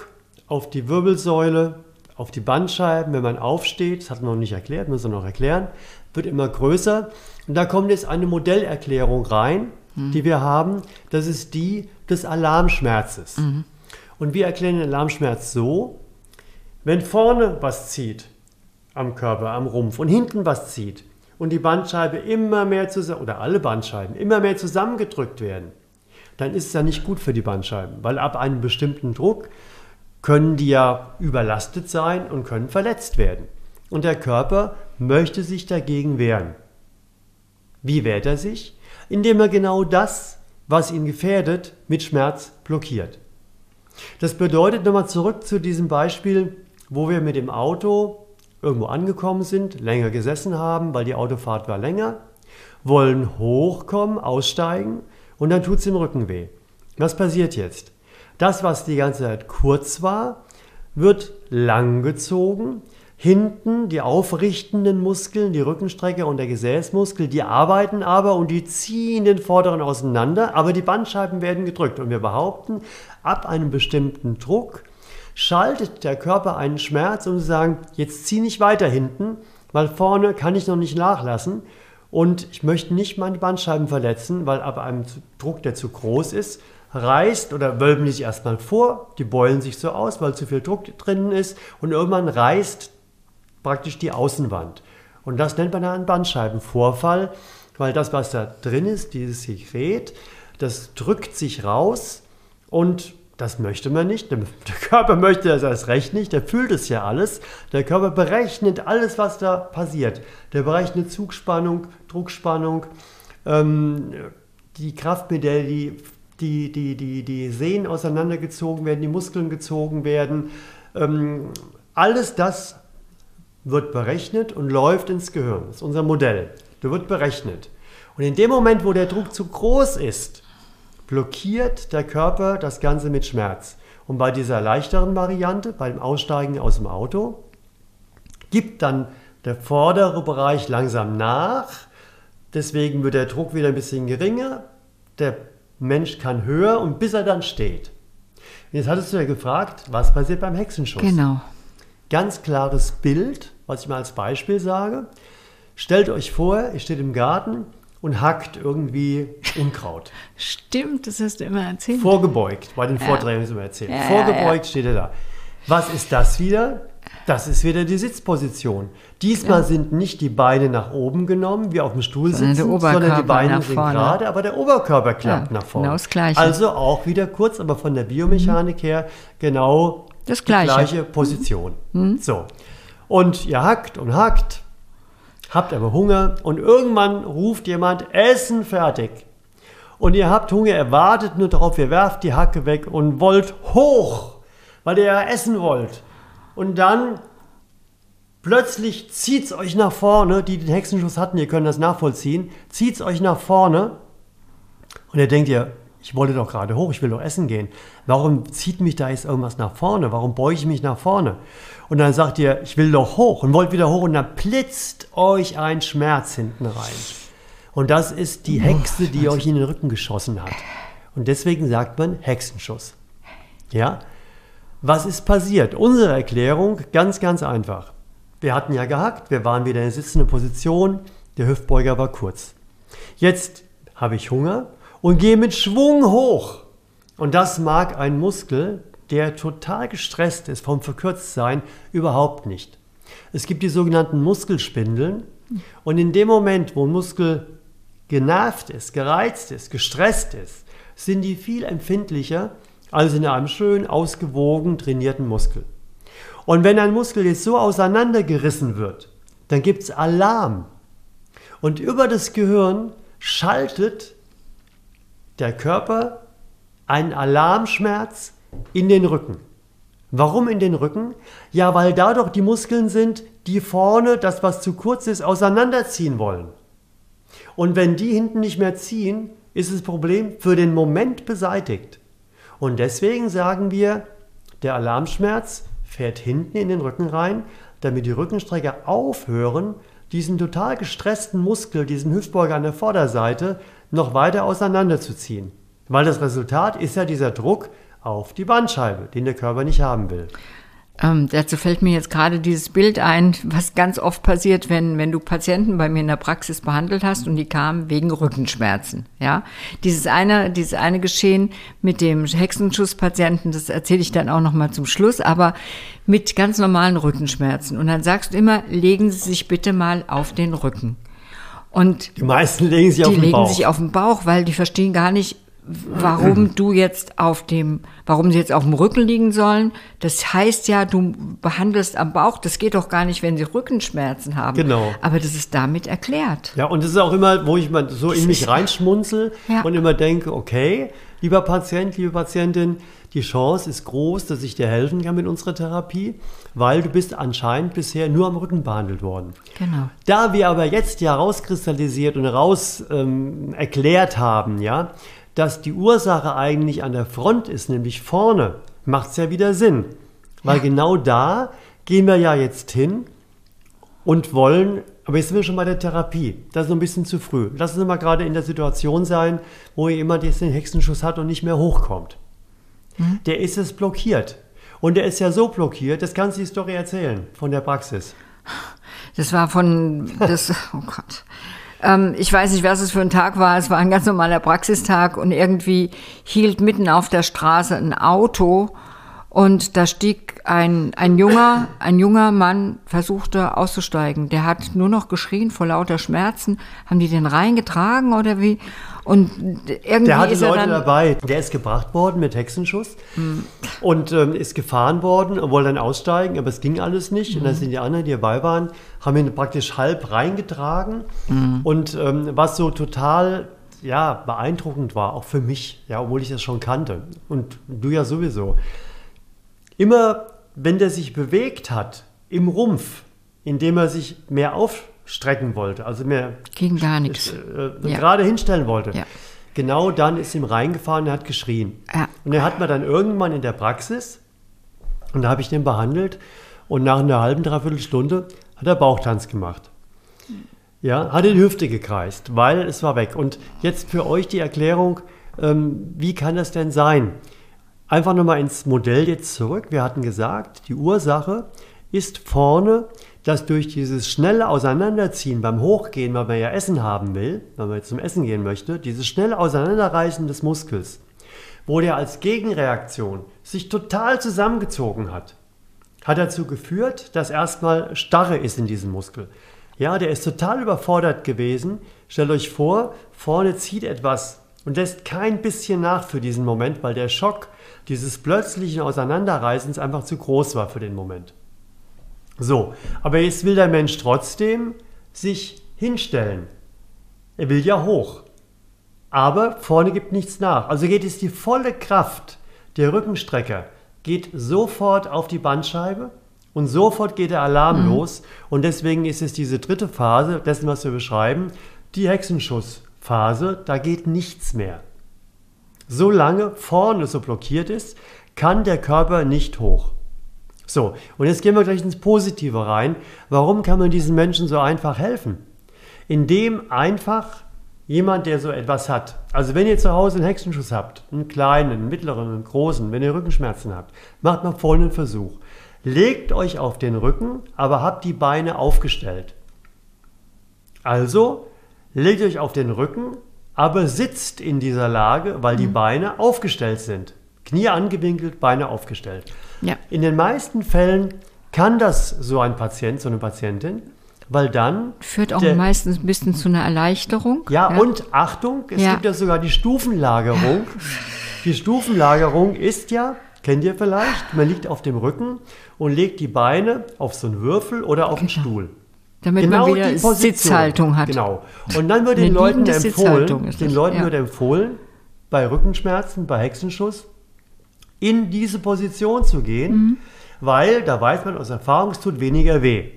S1: auf die Wirbelsäule, auf die Bandscheiben, wenn man aufsteht, das hat man noch nicht erklärt, müssen wir noch erklären, wird immer größer. Und da kommt jetzt eine Modellerklärung rein, die wir haben. Das ist die des Alarmschmerzes. Und wir erklären den Alarmschmerz so, wenn vorne was zieht am Körper, am Rumpf und hinten was zieht und die Bandscheibe immer mehr zusammen, oder alle Bandscheiben immer mehr zusammengedrückt werden, dann ist es ja nicht gut für die Bandscheiben, weil ab einem bestimmten Druck können die ja überlastet sein und können verletzt werden. Und der Körper möchte sich dagegen wehren. Wie wehrt er sich? Indem er genau das, was ihn gefährdet, mit Schmerz blockiert. Das bedeutet, nochmal zurück zu diesem Beispiel, wo wir mit dem Auto irgendwo angekommen sind, länger gesessen haben, weil die Autofahrt war länger, wollen hochkommen, aussteigen und dann tut es im Rücken weh. Was passiert jetzt? Das, was die ganze Zeit kurz war, wird lang gezogen. Hinten die aufrichtenden Muskeln, die Rückenstrecke und der Gesäßmuskel, die arbeiten aber und die ziehen den vorderen auseinander, aber die Bandscheiben werden gedrückt. Und wir behaupten, ab einem bestimmten Druck schaltet der Körper einen Schmerz und sagen, jetzt zieh nicht weiter hinten, weil vorne kann ich noch nicht nachlassen und ich möchte nicht meine Bandscheiben verletzen, weil ab einem Druck, der zu groß ist, reißt oder wölben die sich erstmal vor, die beulen sich so aus, weil zu viel Druck drin ist und irgendwann reißt praktisch die Außenwand. Und das nennt man dann einen Bandscheibenvorfall, weil das, was da drin ist, dieses Sekret, das drückt sich raus und das möchte man nicht. Der Körper möchte das erst recht nicht, der fühlt es ja alles. Der Körper berechnet alles, was da passiert. Der berechnet Zugspannung, Druckspannung, die Kraft, mit der die Sehnen auseinandergezogen werden, die Muskeln gezogen werden. Alles das wird berechnet und läuft ins Gehirn. Das ist unser Modell. Der wird berechnet. Und in dem Moment, wo der Druck zu groß ist, blockiert der Körper das Ganze mit Schmerz. Und bei dieser leichteren Variante, beim Aussteigen aus dem Auto, gibt dann der vordere Bereich langsam nach. Deswegen wird der Druck wieder ein bisschen geringer. Der Mensch kann höher und bis er dann steht. Jetzt hattest du ja gefragt, was passiert beim Hexenschuss?
S2: Genau.
S1: Ganz klares Bild, was ich mal als Beispiel sage. Stellt euch vor, ihr steht im Garten und hackt irgendwie Unkraut.
S2: Stimmt, das hast du immer erzählt.
S1: Vorgebeugt, bei den Vorträgen ist immer erzählt. Vorgebeugt steht er da. Was ist das wieder? Das ist wieder die Sitzposition. Diesmal sind nicht die Beine nach oben genommen, wie auf dem Stuhl sitzen, sondern die Beine sind gerade, aber der Oberkörper klappt nach vorne.
S2: Genau das Gleiche.
S1: Also auch wieder kurz, aber von der Biomechanik her genau
S2: das
S1: die
S2: Gleiche.
S1: gleiche Position. So. Und ihr hackt und hackt, habt aber Hunger und irgendwann ruft jemand, Essen fertig. Und ihr habt Hunger, ihr wartet nur darauf, ihr werft die Hacke weg und wollt hoch, weil ihr ja essen wollt. Und dann plötzlich zieht es euch nach vorne, die den Hexenschuss hatten, ihr könnt das nachvollziehen, zieht es euch nach vorne und ihr denkt ihr, ich wollte doch gerade hoch, ich will doch essen gehen. Warum zieht mich da jetzt irgendwas nach vorne? Warum beuge ich mich nach vorne? Und dann sagt ihr, ich will doch hoch und wollt wieder hoch und dann blitzt euch ein Schmerz hinten rein. Und das ist die Hexe, die euch in den Rücken geschossen hat. Und deswegen sagt man Hexenschuss. Ja? Was ist passiert? Unsere Erklärung, ganz, ganz einfach. Wir hatten ja gehackt, wir waren wieder in der sitzenden Position, der Hüftbeuger war kurz. Jetzt habe ich Hunger und gehe mit Schwung hoch. Und das mag ein Muskel, der total gestresst ist vom Verkürztsein, überhaupt nicht. Es gibt die sogenannten Muskelspindeln und in dem Moment, wo ein Muskel genervt ist, gereizt ist, gestresst ist, sind die viel empfindlicher als in einem schön ausgewogen trainierten Muskel. Und wenn ein Muskel jetzt so auseinandergerissen wird, dann gibt es Alarm. Und über das Gehirn schaltet der Körper einen Alarmschmerz in den Rücken. Warum in den Rücken? Ja, weil dadurch die Muskeln sind, die vorne, das was zu kurz ist, auseinanderziehen wollen. Und wenn die hinten nicht mehr ziehen, ist das Problem für den Moment beseitigt. Und deswegen sagen wir, der Alarmschmerz fährt hinten in den Rücken rein, damit die Rückenstrecker aufhören, diesen total gestressten Muskel, diesen Hüftbeuger an der Vorderseite, noch weiter auseinanderzuziehen. Weil das Resultat ist ja dieser Druck auf die Bandscheibe, den der Körper nicht haben will.
S2: Dazu fällt mir jetzt gerade dieses Bild ein, was ganz oft passiert, wenn du Patienten bei mir in der Praxis behandelt hast und die kamen wegen Rückenschmerzen. Ja, dieses eine Geschehen mit dem Hexenschusspatienten, das erzähle ich dann auch noch mal zum Schluss, aber mit ganz normalen Rückenschmerzen. Und dann sagst du immer, legen Sie sich bitte mal auf den Rücken. Und
S1: die meisten legen sich auf den Bauch. Die legen sich
S2: auf den Bauch, weil die verstehen gar nicht, warum sie jetzt auf dem Rücken liegen sollen. Das heißt ja, du behandelst am Bauch, das geht doch gar nicht, wenn sie Rückenschmerzen haben.
S1: Genau.
S2: Aber das ist damit erklärt.
S1: Ja, und das ist auch immer, wo ich mal so in mich reinschmunzel und immer denke, okay, lieber Patient, liebe Patientin, die Chance ist groß, dass ich dir helfen kann mit unserer Therapie, weil du bist anscheinend bisher nur am Rücken behandelt worden.
S2: Genau.
S1: Da wir aber jetzt ja rauskristallisiert und erklärt haben, ja, dass die Ursache eigentlich an der Front ist, nämlich vorne, macht es ja wieder Sinn. Weil genau da gehen wir ja jetzt hin und wollen, aber jetzt sind wir schon bei der Therapie. Das ist noch ein bisschen zu früh. Lass uns mal gerade in der Situation sein, wo jemand jetzt den Hexenschuss hat und nicht mehr hochkommt. Der ist es blockiert. Und der ist ja so blockiert, das kannst du die Story erzählen von der Praxis.
S2: Das war oh Gott. Ich weiß nicht, was es für ein Tag war. Es war ein ganz normaler Praxistag und irgendwie hielt mitten auf der Straße ein Auto und da stieg ein junger Mann, versuchte auszusteigen. Der hat nur noch geschrien vor lauter Schmerzen. Haben die den reingetragen oder wie? Und irgendwie
S1: der hatte
S2: ist er
S1: Leute
S2: dann
S1: dabei. Der ist gebracht worden mit Hexenschuss und ist gefahren worden und wollte dann aussteigen, aber es ging alles nicht. Und dann sind die anderen, die dabei waren, haben ihn praktisch halb reingetragen. Und was so total beeindruckend war, auch für mich, ja, obwohl ich das schon kannte und du ja sowieso. Immer, wenn der sich bewegt hat im Rumpf, indem er sich mehr aufstrecken wollte, also mehr
S2: ging gar nichts.
S1: Gerade hinstellen wollte.
S2: Ja.
S1: Genau dann ist ihm reingefahren und er hat geschrien.
S2: Ja.
S1: Und er hat mir dann irgendwann in der Praxis, und da habe ich den behandelt, und nach einer halben, dreiviertel Stunde hat er Bauchtanz gemacht. Ja, hat die Hüfte gekreist, weil es war weg. Und jetzt für euch die Erklärung, wie kann das denn sein? Einfach nochmal ins Modell jetzt zurück. Wir hatten gesagt, die Ursache ist vorne, dass durch dieses schnelle Auseinanderziehen beim Hochgehen, weil man ja Essen haben will, weil man jetzt zum Essen gehen möchte, dieses schnelle Auseinanderreißen des Muskels, wo der als Gegenreaktion sich total zusammengezogen hat dazu geführt, dass erstmal Starre ist in diesem Muskel. Ja, der ist total überfordert gewesen. Stellt euch vor, vorne zieht etwas und lässt kein bisschen nach für diesen Moment, weil der Schock dieses plötzlichen Auseinanderreißens einfach zu groß war für den Moment. So, aber jetzt will der Mensch trotzdem sich hinstellen. Er will ja hoch. Aber vorne gibt nichts nach. Also geht es die volle Kraft der Rückenstrecker, geht sofort auf die Bandscheibe und sofort geht der Alarm los. Und deswegen ist es diese dritte Phase dessen, was wir beschreiben, die Hexenschussphase, da geht nichts mehr. Solange vorne so blockiert ist, kann der Körper nicht hoch. So, und jetzt gehen wir gleich ins Positive rein. Warum kann man diesen Menschen so einfach helfen? Indem einfach jemand, der so etwas hat, also wenn ihr zu Hause einen Hexenschuss habt, einen kleinen, einen mittleren, einen großen, wenn ihr Rückenschmerzen habt, macht mal folgenden Versuch. Legt euch auf den Rücken, aber habt die Beine aufgestellt. Also, legt euch auf den Rücken, aber sitzt in dieser Lage, weil die Beine aufgestellt sind. Knie angewinkelt, Beine aufgestellt.
S2: Ja.
S1: In den meisten Fällen kann das so ein Patient, so eine Patientin, weil dann...
S2: Führt auch meistens ein bisschen zu einer Erleichterung.
S1: Ja, und Achtung, es gibt ja sogar die Stufenlagerung. Die Stufenlagerung ist ja, kennt ihr vielleicht, man liegt auf dem Rücken und legt die Beine auf so einen Würfel oder auf einen Stuhl.
S2: Damit man wieder Sitzhaltung hat.
S1: Genau. Und dann wird den Leuten empfohlen, bei Rückenschmerzen, bei Hexenschuss, in diese Position zu gehen, weil da weiß man aus Erfahrung, es tut weniger weh.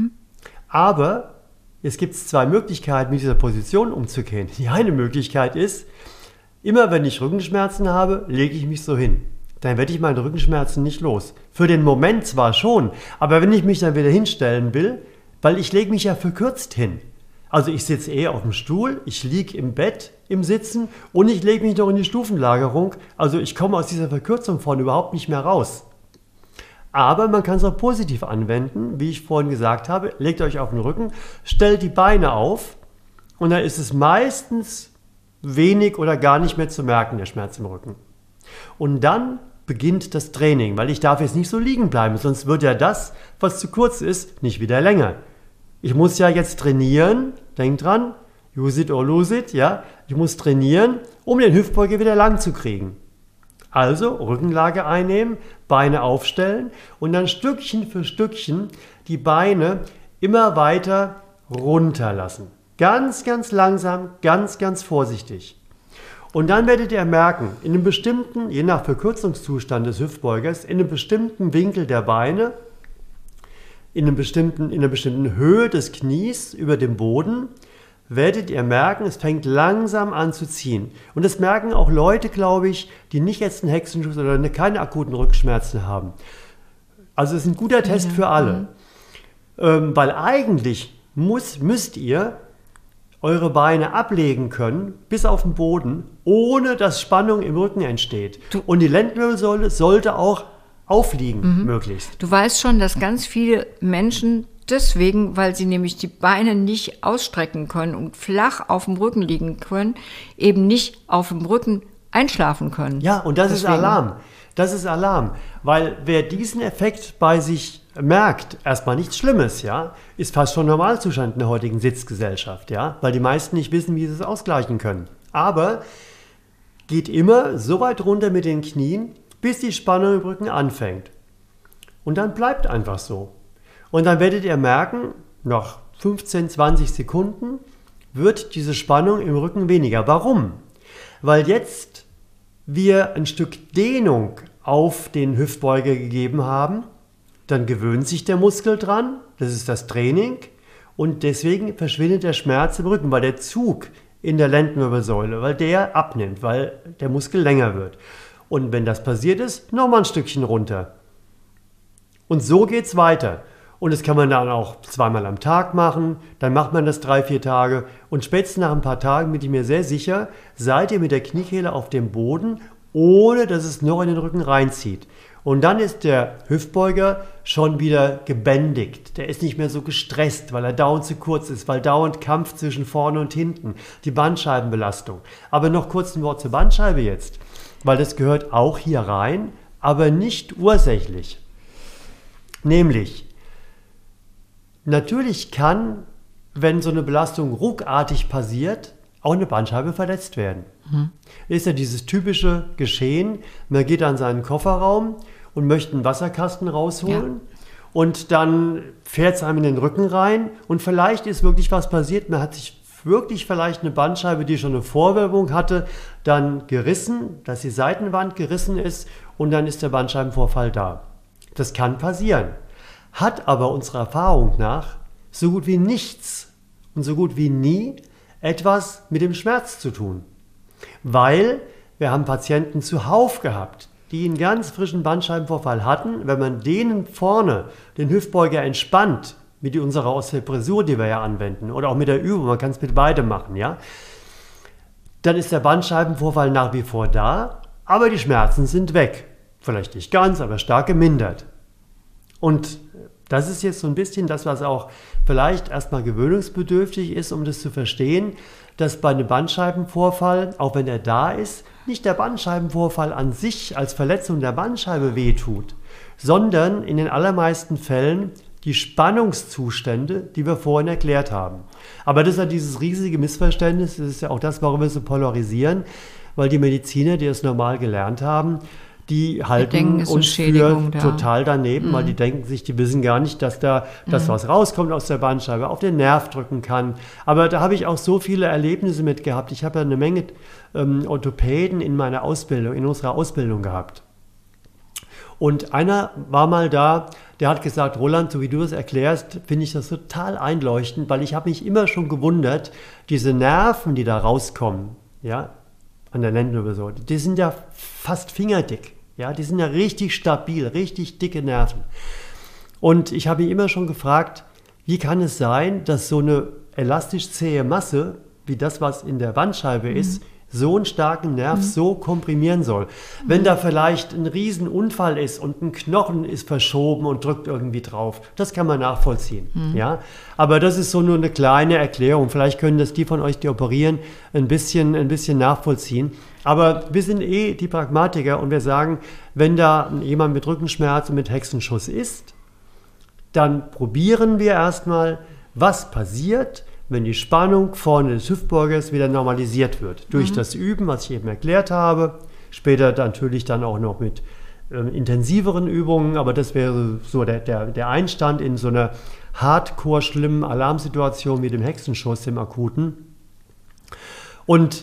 S1: Aber es gibt zwei Möglichkeiten, mit dieser Position umzugehen. Die eine Möglichkeit ist, immer wenn ich Rückenschmerzen habe, lege ich mich so hin. Dann werde ich meine Rückenschmerzen nicht los. Für den Moment zwar schon, aber wenn ich mich dann wieder hinstellen will, weil ich lege mich ja verkürzt hin. Also ich sitze eher auf dem Stuhl, ich liege im Bett im Sitzen und ich lege mich noch in die Stufenlagerung. Also ich komme aus dieser Verkürzung vorne überhaupt nicht mehr raus. Aber man kann es auch positiv anwenden, wie ich vorhin gesagt habe. Legt euch auf den Rücken, stellt die Beine auf und dann ist es meistens wenig oder gar nicht mehr zu merken, der Schmerz im Rücken. Und dann beginnt das Training, weil ich darf jetzt nicht so liegen bleiben, sonst wird ja das, was zu kurz ist, nicht wieder länger. Ich muss ja jetzt trainieren, denkt dran, use it or lose it, ja. Ich muss trainieren, um den Hüftbeuger wieder lang zu kriegen. Also Rückenlage einnehmen, Beine aufstellen und dann Stückchen für Stückchen die Beine immer weiter runterlassen. Ganz, ganz langsam, ganz, ganz vorsichtig. Und dann werdet ihr merken, in einem bestimmten, je nach Verkürzungszustand des Hüftbeugers, in einem bestimmten Winkel der Beine, in einer bestimmten Höhe des Knies über dem Boden, werdet ihr merken, es fängt langsam an zu ziehen. Und das merken auch Leute, glaube ich, die nicht jetzt einen Hexenschuss oder keine akuten Rückenschmerzen haben. Also es ist ein guter Test für alle. Weil eigentlich müsst ihr eure Beine ablegen können, bis auf den Boden, ohne dass Spannung im Rücken entsteht. Und die Lendenwirbelsäule sollte auch aufliegen, möglichst.
S2: Du weißt schon, dass ganz viele Menschen deswegen, weil sie nämlich die Beine nicht ausstrecken können und flach auf dem Rücken liegen können, eben nicht auf dem Rücken einschlafen können.
S1: Ja, und das ist Alarm. Das ist Alarm, weil wer diesen Effekt bei sich merkt, erstmal nichts Schlimmes, ja, ist fast schon Normalzustand in der heutigen Sitzgesellschaft, ja, weil die meisten nicht wissen, wie sie es ausgleichen können. Aber geht immer so weit runter mit den Knien, bis die Spannung im Rücken anfängt. Und dann bleibt einfach so. Und dann werdet ihr merken, nach 15, 20 Sekunden wird diese Spannung im Rücken weniger. Warum? Weil jetzt wir ein Stück Dehnung auf den Hüftbeuger gegeben haben, dann gewöhnt sich der Muskel dran, das ist das Training, und deswegen verschwindet der Schmerz im Rücken, weil der Zug in der Lendenwirbelsäule, weil der abnimmt, weil der Muskel länger wird. Und wenn das passiert ist, nochmal ein Stückchen runter. Und so geht es weiter. Und das kann man dann auch 2-mal am Tag machen, dann macht man das 3-4 Tage und spätestens nach ein paar Tagen bin ich mir sehr sicher, seid ihr mit der Kniekehle auf dem Boden, ohne dass es noch in den Rücken reinzieht. Und dann ist der Hüftbeuger schon wieder gebändigt. Der ist nicht mehr so gestresst, weil er dauernd zu kurz ist, weil dauernd Kampf zwischen vorne und hinten, die Bandscheibenbelastung. Aber noch kurz ein Wort zur Bandscheibe jetzt, weil das gehört auch hier rein, aber nicht ursächlich. Nämlich, natürlich kann, wenn so eine Belastung ruckartig passiert, auch eine Bandscheibe verletzt werden. Ist ja dieses typische Geschehen, man geht an seinen Kofferraum und möchte einen Wasserkasten rausholen und dann fährt es einem in den Rücken rein und vielleicht ist wirklich was passiert, man hat sich wirklich vielleicht eine Bandscheibe, die schon eine Vorwölbung hatte, dann gerissen, dass die Seitenwand gerissen ist und dann ist der Bandscheibenvorfall da. Das kann passieren. Hat aber unserer Erfahrung nach so gut wie nichts und so gut wie nie etwas mit dem Schmerz zu tun. Weil wir haben Patienten zuhauf gehabt, die einen ganz frischen Bandscheibenvorfall hatten. Wenn man denen vorne den Hüftbeuger entspannt, mit unserer Osteopressur, die wir ja anwenden, oder auch mit der Übung, man kann es mit beidem machen, ja, dann ist der Bandscheibenvorfall nach wie vor da, aber die Schmerzen sind weg. Vielleicht nicht ganz, aber stark gemindert. Und das ist jetzt so ein bisschen das, was auch vielleicht erstmal gewöhnungsbedürftig ist, um das zu verstehen, dass bei einem Bandscheibenvorfall, auch wenn er da ist, nicht der Bandscheibenvorfall an sich als Verletzung der Bandscheibe wehtut, sondern in den allermeisten Fällen die Spannungszustände, die wir vorhin erklärt haben. Aber das ist ja dieses riesige Missverständnis, das ist ja auch das, warum wir so polarisieren, weil die Mediziner, die das normal gelernt haben, die halten uns für total daneben, weil die denken sich, die wissen gar nicht, dass da das, was rauskommt aus der Bandscheibe, auf den Nerv drücken kann. Aber da habe ich auch so viele Erlebnisse mit gehabt. Ich habe ja eine Menge Orthopäden in meiner Ausbildung, in unserer Ausbildung gehabt. Und einer war mal da, der hat gesagt, Roland, so wie du es erklärst, finde ich das total einleuchtend, weil ich habe mich immer schon gewundert, diese Nerven, die da rauskommen, ja, an der Lendenwirbelsäule, die sind ja fast fingerdick. Ja, die sind ja richtig stabil, richtig dicke Nerven. Und ich habe mich immer schon gefragt, wie kann es sein, dass so eine elastisch zähe Masse, wie das, was in der Bandscheibe ist, so einen starken Nerv so komprimieren soll. Wenn da vielleicht ein Riesenunfall ist und ein Knochen ist verschoben und drückt irgendwie drauf, das kann man nachvollziehen. Ja? Aber das ist so nur eine kleine Erklärung. Vielleicht können das die von euch, die operieren, ein bisschen nachvollziehen. Aber wir sind die Pragmatiker und wir sagen, wenn da jemand mit Rückenschmerz und mit Hexenschuss ist, dann probieren wir erstmal, was passiert, wenn die Spannung vorne des Hüftbeugers wieder normalisiert wird. Durch das Üben, was ich eben erklärt habe, später natürlich dann auch noch mit intensiveren Übungen, aber das wäre so der Einstand in so einer hardcore schlimmen Alarmsituation wie dem Hexenschuss, dem akuten. Und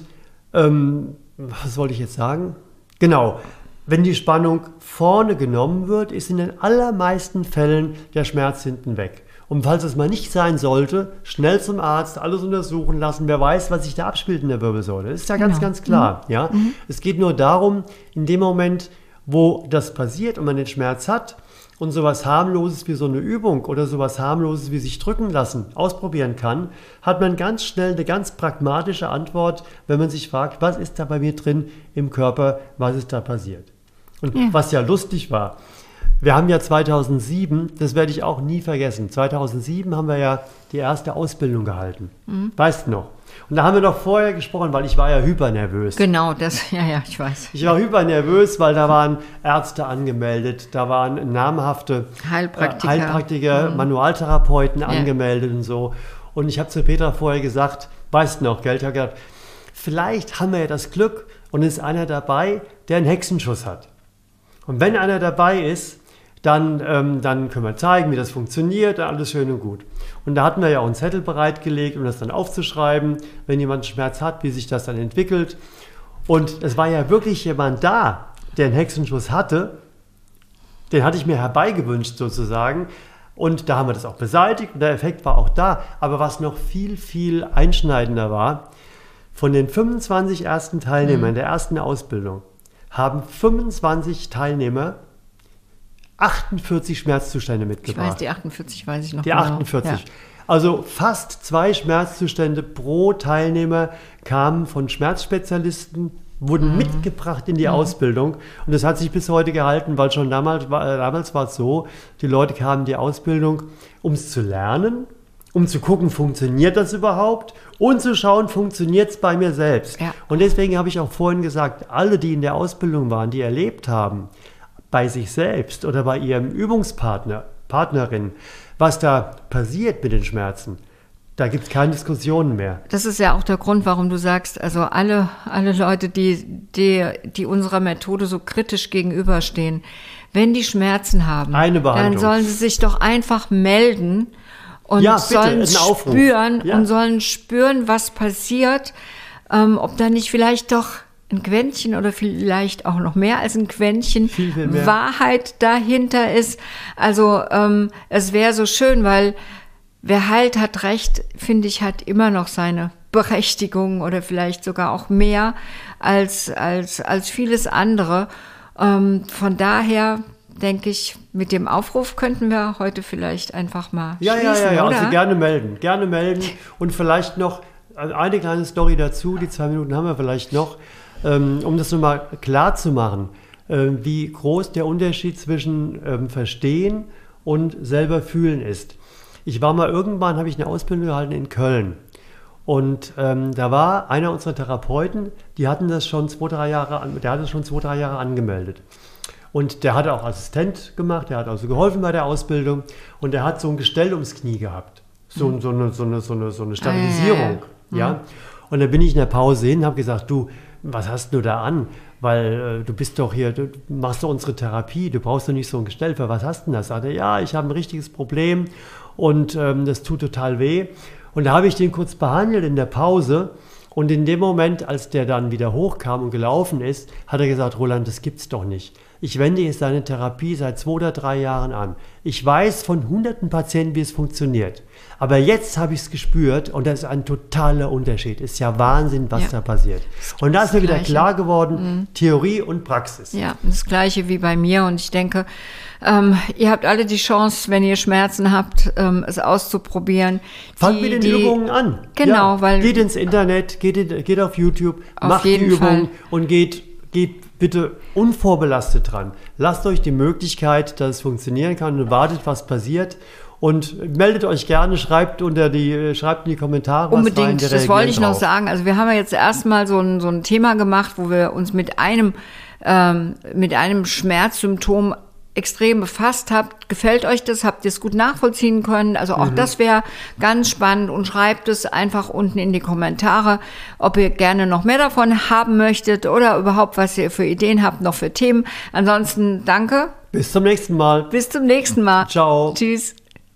S1: was wollte ich jetzt sagen? Genau, wenn die Spannung vorne genommen wird, ist in den allermeisten Fällen der Schmerz hinten weg. Und falls es mal nicht sein sollte, schnell zum Arzt, alles untersuchen lassen. Wer weiß, was sich da abspielt in der Wirbelsäule. Das ist ja ganz klar. Ja? Es geht nur darum, in dem Moment, wo das passiert und man den Schmerz hat und sowas harmloses wie so eine Übung oder sowas harmloses wie sich drücken lassen ausprobieren kann, hat man ganz schnell eine ganz pragmatische Antwort, wenn man sich fragt, was ist da bei mir drin im Körper, was ist da passiert. Und was ja lustig war, wir haben ja 2007, das werde ich auch nie vergessen, 2007 haben wir ja die erste Ausbildung gehalten. Weißt du noch? Und da haben wir noch vorher gesprochen, weil ich war ja hypernervös.
S2: Genau, ich weiß.
S1: Ich war hypernervös, weil da waren Ärzte angemeldet, da waren namhafte Heilpraktiker, Manualtherapeuten angemeldet und so. Und ich habe zu Petra vorher gesagt, weißt du noch, gell? Ich habe gedacht, vielleicht haben wir ja das Glück und ist einer dabei, der einen Hexenschuss hat. Und wenn einer dabei ist, dann können wir zeigen, wie das funktioniert, alles schön und gut. Und da hatten wir ja auch einen Zettel bereitgelegt, um das dann aufzuschreiben, wenn jemand Schmerz hat, wie sich das dann entwickelt. Und es war ja wirklich jemand da, der einen Hexenschuss hatte, den hatte ich mir herbeigewünscht sozusagen. Und da haben wir das auch beseitigt und der Effekt war auch da. Aber was noch viel, viel einschneidender war, von den 25 ersten Teilnehmern der ersten Ausbildung haben 25 Teilnehmer 48 Schmerzzustände mitgebracht.
S2: Ich weiß, die 48 weiß ich noch.
S1: Die 48. Ja. Also fast 2 Schmerzzustände pro Teilnehmer kamen von Schmerzspezialisten, wurden mitgebracht in die Ausbildung. Und das hat sich bis heute gehalten, weil schon damals war es so, die Leute kamen in die Ausbildung, um es zu lernen, um zu gucken, funktioniert das überhaupt und zu schauen, funktioniert es bei mir selbst. Ja. Und deswegen habe ich auch vorhin gesagt, alle, die in der Ausbildung waren, die erlebt haben, bei sich selbst oder bei ihrem Übungspartner, Partnerin, was da passiert mit den Schmerzen, da gibt es keine Diskussionen mehr.
S2: Das ist ja auch der Grund, warum du sagst, also alle Leute, die unserer Methode so kritisch gegenüberstehen, wenn die Schmerzen haben, dann sollen sie sich doch einfach melden und sollen spüren, was passiert, ob da nicht vielleicht doch ein Quäntchen oder vielleicht auch noch mehr als ein Quäntchen viel mehr Wahrheit dahinter ist. Also es wäre so schön, weil wer heilt, hat Recht, finde ich, hat immer noch seine Berechtigung oder vielleicht sogar auch mehr als vieles andere. Von daher denke ich, mit dem Aufruf könnten wir heute vielleicht einfach mal schließen,
S1: oder? Also gerne melden und vielleicht noch eine kleine Story dazu, die 2 Minuten haben wir vielleicht noch, um das nochmal klar zu machen, wie groß der Unterschied zwischen Verstehen und selber fühlen ist. Ich war mal irgendwann, habe ich eine Ausbildung gehalten in Köln und da war einer unserer Therapeuten, die hatten das schon 2-3 Jahre angemeldet. Und der hatte auch Assistent gemacht, der hat also geholfen bei der Ausbildung und der hat so ein Gestell ums Knie gehabt. So eine Stabilisierung. Ja? Und dann bin ich in der Pause hin und habe gesagt, du, was hast du da an? Weil du bist doch hier, du machst doch unsere Therapie, du brauchst doch nicht so ein Gestell, für was hast du denn das? Sagt er, ja, ich habe ein richtiges Problem und das tut total weh. Und da habe ich den kurz behandelt in der Pause Und in dem Moment, als der dann wieder hochkam und gelaufen ist, hat er gesagt, Roland, das gibt's doch nicht. Ich wende jetzt deine Therapie seit 2 oder 3 Jahren an. Ich weiß von hunderten Patienten, wie es funktioniert. Aber jetzt habe ich es gespürt und das ist ein totaler Unterschied. Ist ja Wahnsinn, was da passiert. Und da ist mir wieder klar geworden, Theorie und Praxis.
S2: Ja, das Gleiche wie bei mir. Und ich denke, ihr habt alle die Chance, wenn ihr Schmerzen habt, es auszuprobieren.
S1: Fangt mit den Übungen an.
S2: Genau, weil...
S1: Geht ins Internet, geht auf YouTube, macht die Übungen und geht bitte unvorbelastet dran. Lasst euch die Möglichkeit, dass es funktionieren kann und wartet, was passiert. Und meldet euch gerne, schreibt in die Kommentare.
S2: Unbedingt, was rein, das wollte ich noch sagen. Also wir haben ja jetzt erstmal so ein Thema gemacht, wo wir uns mit einem Schmerzsymptom extrem befasst habt. Gefällt euch das? Habt ihr es gut nachvollziehen können? Also auch das wäre ganz spannend und schreibt es einfach unten in die Kommentare, ob ihr gerne noch mehr davon haben möchtet oder überhaupt, was ihr für Ideen habt, noch für Themen. Ansonsten danke.
S1: Bis zum nächsten Mal.
S2: Bis zum nächsten Mal.
S1: Ciao.
S2: Tschüss.